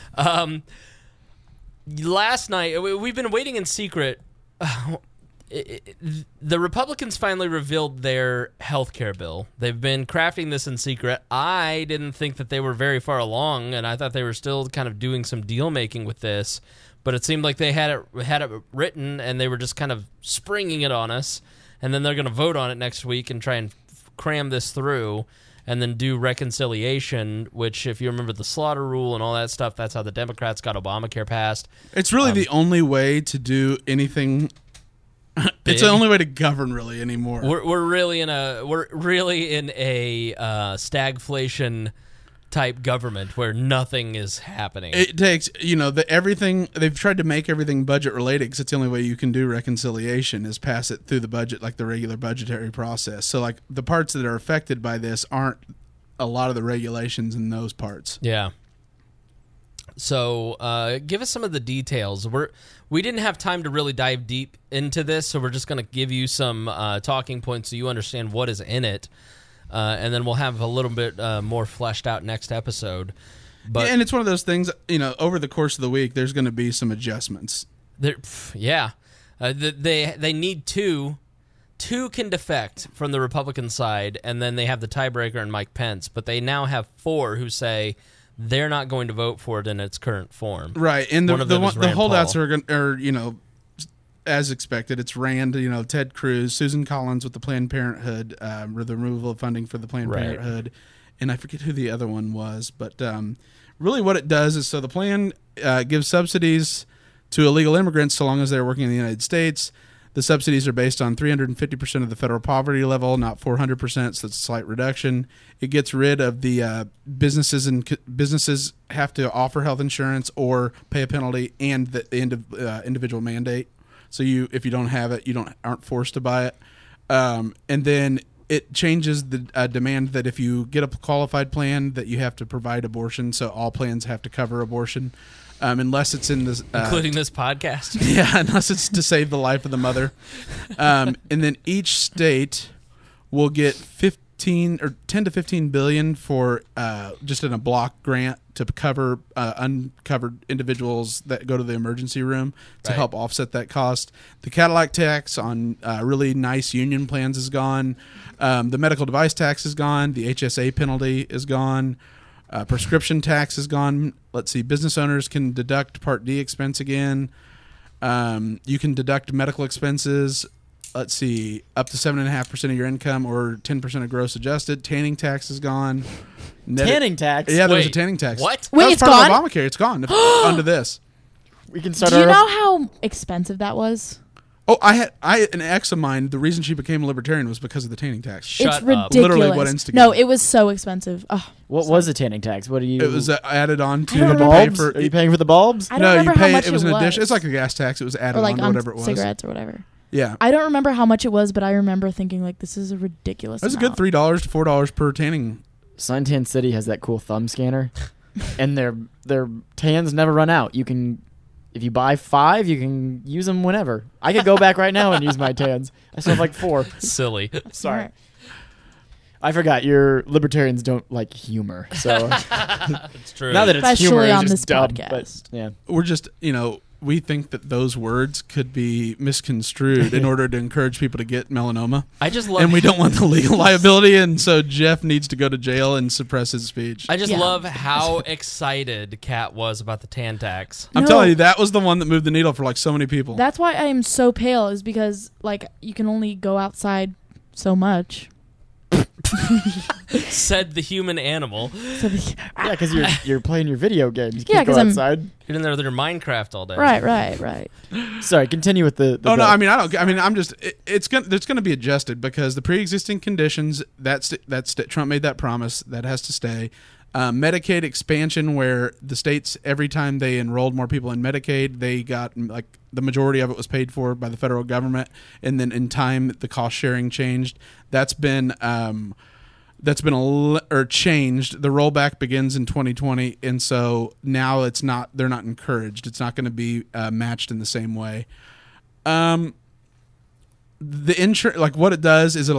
Last night, we've been waiting in secret. The Republicans finally revealed their health care bill. They've been crafting this in secret. I didn't think that they were very far along, and I thought they were still kind of doing some deal-making with this. But it seemed like they had it written, and they were just kind of springing it on us. And then they're going to vote on it next week and try and cram this through, and then do reconciliation, which, if you remember the slaughter rule and all that stuff, that's how the Democrats got Obamacare passed. It's really the only way to do anything. It's the only way to govern really anymore. We're really in a stagflation type government where nothing is happening. It takes, everything, they've tried to make everything budget related because it's the only way you can do reconciliation is pass it through the budget, like the regular budgetary process. So like the parts that are affected by this aren't a lot of the regulations in those parts. Yeah. So give us some of the details. We didn't have time to really dive deep into this, so we're just going to give you some talking points so you understand what is in it. And then we'll have a little bit more fleshed out next episode. But and it's one of those things, over the course of the week, there's going to be some adjustments. They need two. Two can defect from the Republican side, and then they have the tiebreaker in Mike Pence. But they now have 4 who say they're not going to vote for it in its current form. Right, and the holdouts Paul. are as expected. It's Rand, Ted Cruz, Susan Collins with the Planned Parenthood, the removal of funding for the Planned Parenthood, and I forget who the other one was. But really what it does is, so the plan gives subsidies to illegal immigrants so long as they're working in the United States. The subsidies are based on 350% of the federal poverty level, not 400%, so it's a slight reduction. It gets rid of the businesses have to offer health insurance or pay a penalty and the individual mandate. So if you don't have it, aren't forced to buy it. And then it changes the demand that if you get a qualified plan that you have to provide abortion. So all plans have to cover abortion. Unless it's in this... including this podcast? Yeah, unless it's to save the life of the mother. And then each state will get 10 to 15 billion for just in a block grant to cover uncovered individuals that go to the emergency room to help offset that cost. The Cadillac tax on really nice union plans is gone. The medical device tax is gone. The HSA penalty is gone. Prescription tax is gone. Let's see. Business owners can deduct Part D expense again. You can deduct medical expenses. Let's see. Up to 7.5% of your income or 10% of gross adjusted. Tanning tax is gone. Tanning tax? Yeah, there was a tanning tax. What? Wait, that was it's part gone? of Obamacare. It's gone. Under this. We can start Do you know how expensive that was? Oh, I had an ex of mine. The reason she became a libertarian was because of the tanning tax. Shut it's up. ridiculous. Literally what instigated No, it. it was so expensive. Oh, What was the tanning tax? What do you... It was added on to I don't the remember. pay bulbs? for. Are you paying for the bulbs? I don't No, you remember pay. how much It was an addition. It's was. like a gas tax. It was added Or like on to on whatever it was. cigarettes or whatever. Yeah, I don't remember how much it was, but I remember thinking like this is a ridiculous. it was a good amount. $3 to $4 per tanning. Suntan City has that cool thumb scanner, and their tans never run out. You can, if you buy 5, you can use them whenever. I could go back right now and use my tans. I still have like 4. Silly. Sorry. Alright. I forgot your libertarians don't like humor. So It's true. now that it's Especially humor, it's on just this dumb. podcast. But yeah, We're just, we think that those words could be misconstrued in order to encourage people to get melanoma. I just love And we don't want the legal liability, and so Jeff needs to go to jail and suppress his speech. I just Yeah. love how excited Kat was about the tan tax. I'm No. telling you, that was the one that moved the needle for like so many people. That's why I am so pale. Is because like you can only go outside so much. Said the human animal. So the, yeah, because you're playing your video games. You Yeah, can't go 'cause I'm- outside. You're in there with your Minecraft all day. right. Sorry, continue with the Oh no! bill. I mean, I don't. I mean, I'm just. It's going to be adjusted because the pre-existing conditions. That's Trump made that promise. That has to stay. Medicaid expansion, where the states every time they enrolled more people in Medicaid, they got like the majority of it was paid for by the federal government, and then in time the cost sharing changed. That's been changed. The rollback begins in 2020, and so now it's not. They're not encouraged. It's not going to be matched in the same way. the insurance, like what it does is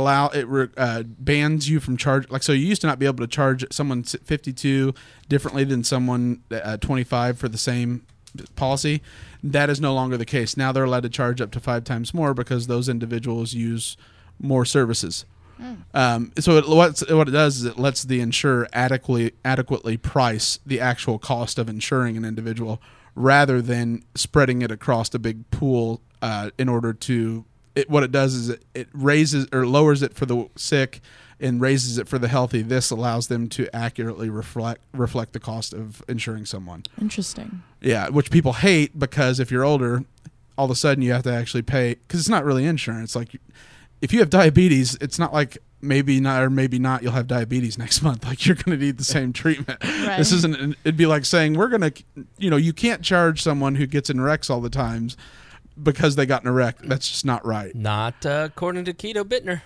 bans you from charge. Like, so you used to not be able to charge someone 52 differently than someone 25 for the same policy. That is no longer the case. Now they're allowed to charge up to 5 times more because those individuals use more services. So what it does is it lets the insurer adequately price the actual cost of insuring an individual rather than spreading it across a big pool in order to. What it does is it raises or lowers it for the sick and raises it for the healthy. This allows them to accurately reflect the cost of insuring someone. Interesting. Yeah, which people hate because if you're older, all of a sudden you have to actually pay because it's not really insurance. Like if you have diabetes, it's not like maybe not or maybe not you'll have diabetes next month. Like you're going to need the same treatment. Right. This isn't. It'd be like saying we're going to, you can't charge someone who gets in wrecks all the times because they got in a wreck. That's just not right. Not according to Keto Bittner.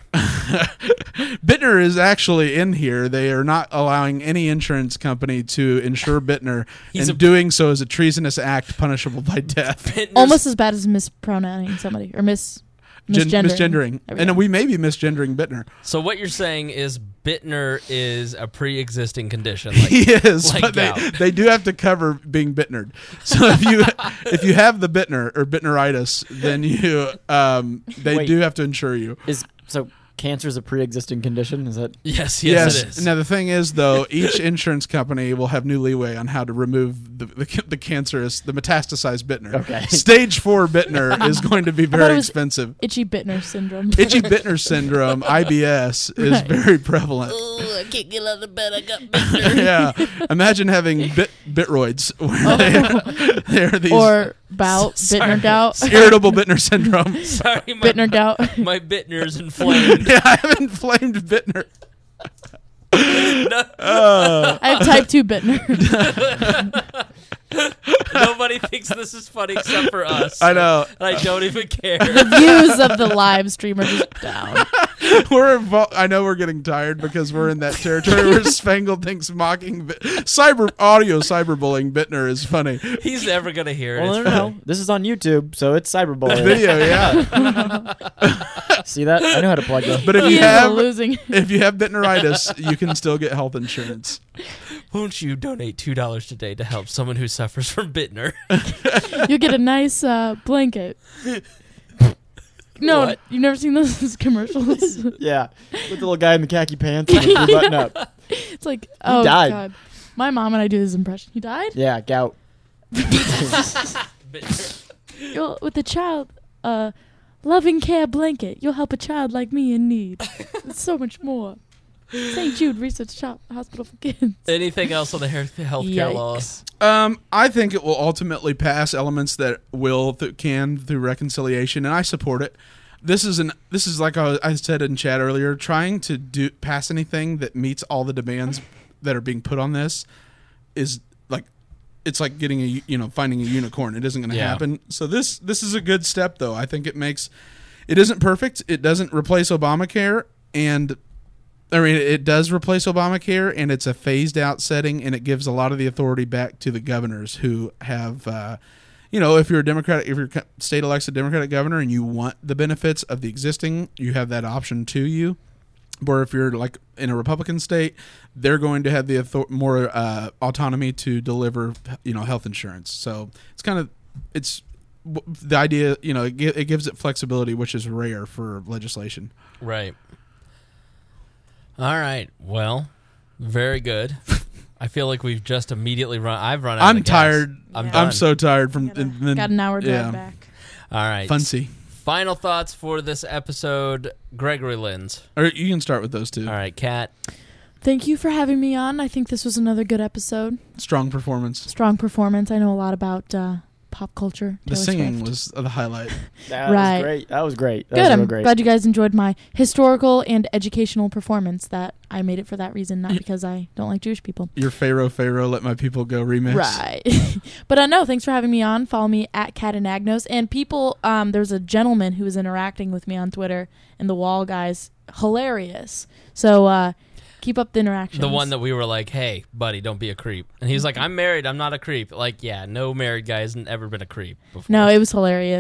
Bittner is actually in here. They are not allowing any insurance company to insure Bittner, and doing so is a treasonous act punishable by death. Almost as bad as mispronouncing somebody or misgendering. And we may be misgendering Bittner. So what you're saying is Bittner is a pre-existing condition. Like, he is, like but they do have to cover being Bittnered. So if you have the Bittner or Bittneritis, then they do have to insure you. So cancer is a pre-existing condition? Is that? Yes, it is. Now the thing is, though, each insurance company will have new leeway on how to remove the cancerous, the metastasized Bittner. Okay. Stage 4 Bittner is going to be very expensive. Itchy Bittner syndrome. Itchy Bittner syndrome, IBS, is very prevalent. Oh, I can't get out of bed. I got Bittner. Yeah, imagine having bitroids. They're these or Bittner gout. Irritable Bittner syndrome. Sorry, Bittner gout. My Bittner's inflamed. Yeah, I have inflamed Bittner. I have type 2 Bittner. Nobody thinks this is funny except for us. I know. And I don't even care. The views of the live stream are just down. I know we're getting tired because we're in that territory where Spangle thinks mocking cyberbullying Bittner is funny. He's never gonna hear it. Well, no. This is on YouTube, so it's cyberbullying. Video, yeah. See that? I know how to plug that. But if He you is have losing. if you have Bittneritis, you can still get health insurance. Won't you donate $2 today to help someone who suffers from Bittner? You get a nice blanket. No, What? you've never seen those commercials? Yeah, with the little guy in the khaki pants and the blue button up. It's like, oh died. God. My mom and I do this impression. He died? Yeah, gout. You'll, with the child, loving care blanket, you'll help a child like me in need. It's so much more. St. Jude Research Hospital for Kids. Anything else on the healthcare laws? I think it will ultimately pass elements that can through reconciliation, and I support it. This is like I said in chat earlier, trying to pass anything that meets all the demands that are being put on this is like it's like getting finding a unicorn. It isn't going to happen. So this is a good step, though. I think it isn't perfect. It doesn't replace Obamacare, and I mean, it does replace Obamacare, and it's a phased-out setting, and it gives a lot of the authority back to the governors who have, if you're a state-elected Democratic governor and you want the benefits of the existing, you have that option to you. Or if you're like in a Republican state, they're going to have the more autonomy to deliver, health insurance. So it's the idea, it gives it flexibility, which is rare for legislation. Right. All right. Well, very good. I feel like we've just immediately I've run out I'm of gas. tired. I'm done. I'm so tired from. Got an hour drive back. All right. Fancy. Final thoughts for this episode, Gregory Lins. Or you can start with those two. All right, Kat. Thank you for having me on. I think this was another good episode. Strong performance. Strong performance. I know a lot about pop culture. The Taylor singing Swift. was the highlight. That Right. was great. That was great. That Good. was I'm real great. glad you guys enjoyed my historical and educational performance. That I made it for that reason, not because I don't like Jewish people. Your Pharaoh, Let My People Go remix. Right. But no, thanks for having me on. Follow me at Kat and Agnos. And people, there's a gentleman who was interacting with me on Twitter, and the Wall guys, hilarious. So keep up the interactions. The one that we were like, hey, buddy, don't be a creep. And he's like, I'm married. I'm not a creep. Like, yeah, no married guy hasn't ever been a creep before. No, it was hilarious.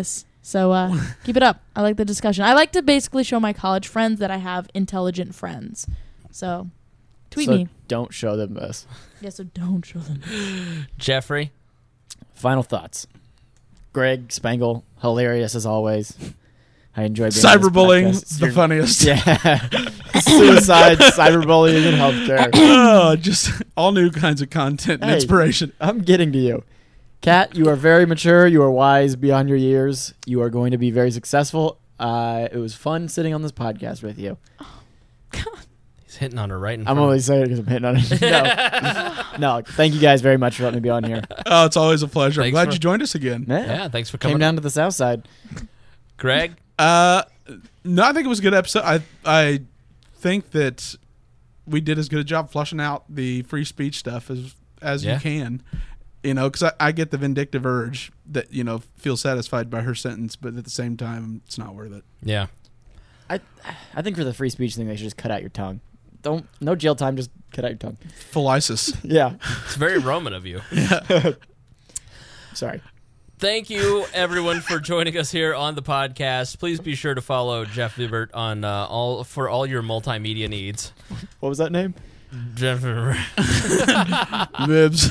So keep it up. I like the discussion. I like to basically show my college friends that I have intelligent friends. So tweet me. Don't show them this. Yeah, so don't show them. Jeffrey? Final thoughts. Greg Spangle, hilarious as always. I enjoy being Cyberbullying, on this podcast. the funniest. Yeah. Suicide, cyberbullying, and healthcare. Oh, just all new kinds of content and Hey. inspiration. I'm getting to you. Kat, you are very mature. You are wise beyond your years. You are going to be very successful. It was fun sitting on this podcast with you. He's hitting on her right in I'm front. only saying it because I'm hitting on it. No, thank you guys very much for letting me be on here. Oh, it's always a pleasure. I'm Thanks glad for- you joined us again. Yeah, thanks for coming. Came down to the south side. Greg? No, I think it was a good episode. I think that we did as good a job flushing out the free speech stuff as Yeah. you can. You know, because I get the vindictive urge that, feel satisfied by her sentence, but at the same time, it's not worth it. Yeah. I think for the free speech thing, they should just cut out your tongue. No jail time, just cut out your tongue. Philisis. Yeah. It's very Roman of you. Sorry. Thank you, everyone, for joining us here on the podcast. Please be sure to follow Jeff Vibert on all your multimedia needs. What was that name? Jeff Vibert. Bibs.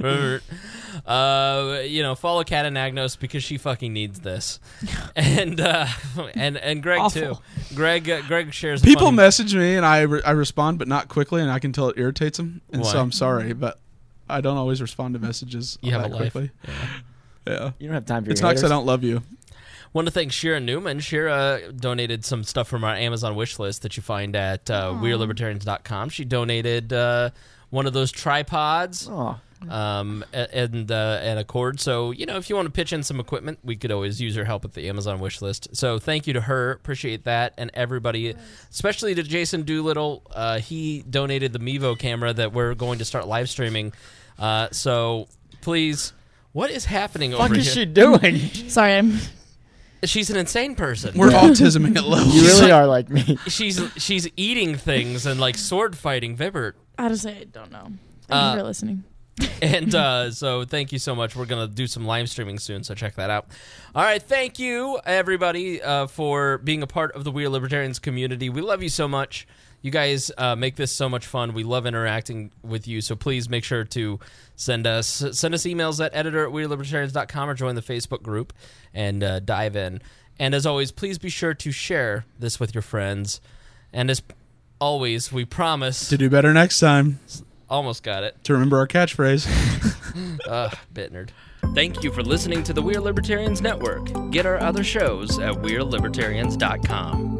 Follow Kat and Agnos because she fucking needs this, and Greg Awful. too. Greg shares. People funny- message me and I respond, but not quickly, and I can tell it irritates them. And so Why? I'm sorry, but I don't always respond to messages You have that a life. quickly. Yeah. You don't have time for It's your not because I haters. don't love you. Want to thank Shira Newman. Shira donated some stuff from our Amazon wish list that you find at WeAreLibertarians.com. She donated one of those tripods. Aw. And a cord. So, if you want to pitch in some equipment, we could always use her help with the Amazon wish list. So thank you to her. Appreciate that. And everybody, especially to Jason Doolittle. He donated the Mevo camera that we're going to start live streaming. So please, what is happening over What here? is she doing? Sorry, She's an insane person. We're autisming at levels. You really are like me. She's eating things and like sword fighting Vibert. I just say I don't know. Thank you for listening. And so thank you so much. We're going to do some live streaming soon, so check that out. All right, thank you, everybody, for being a part of the We Are Libertarians community. We love you so much. You guys make this so much fun. We love interacting with you, so please make sure to send us emails at editor@wearelibertarians.com or join the Facebook group and dive in. And as always, please be sure to share this with your friends. And as always, we promise... To do better next time. Almost got it. To remember our catchphrase. Bitnerd. Thank you for listening to the We Are Libertarians Network. Get our other shows at wearelibertarians.com.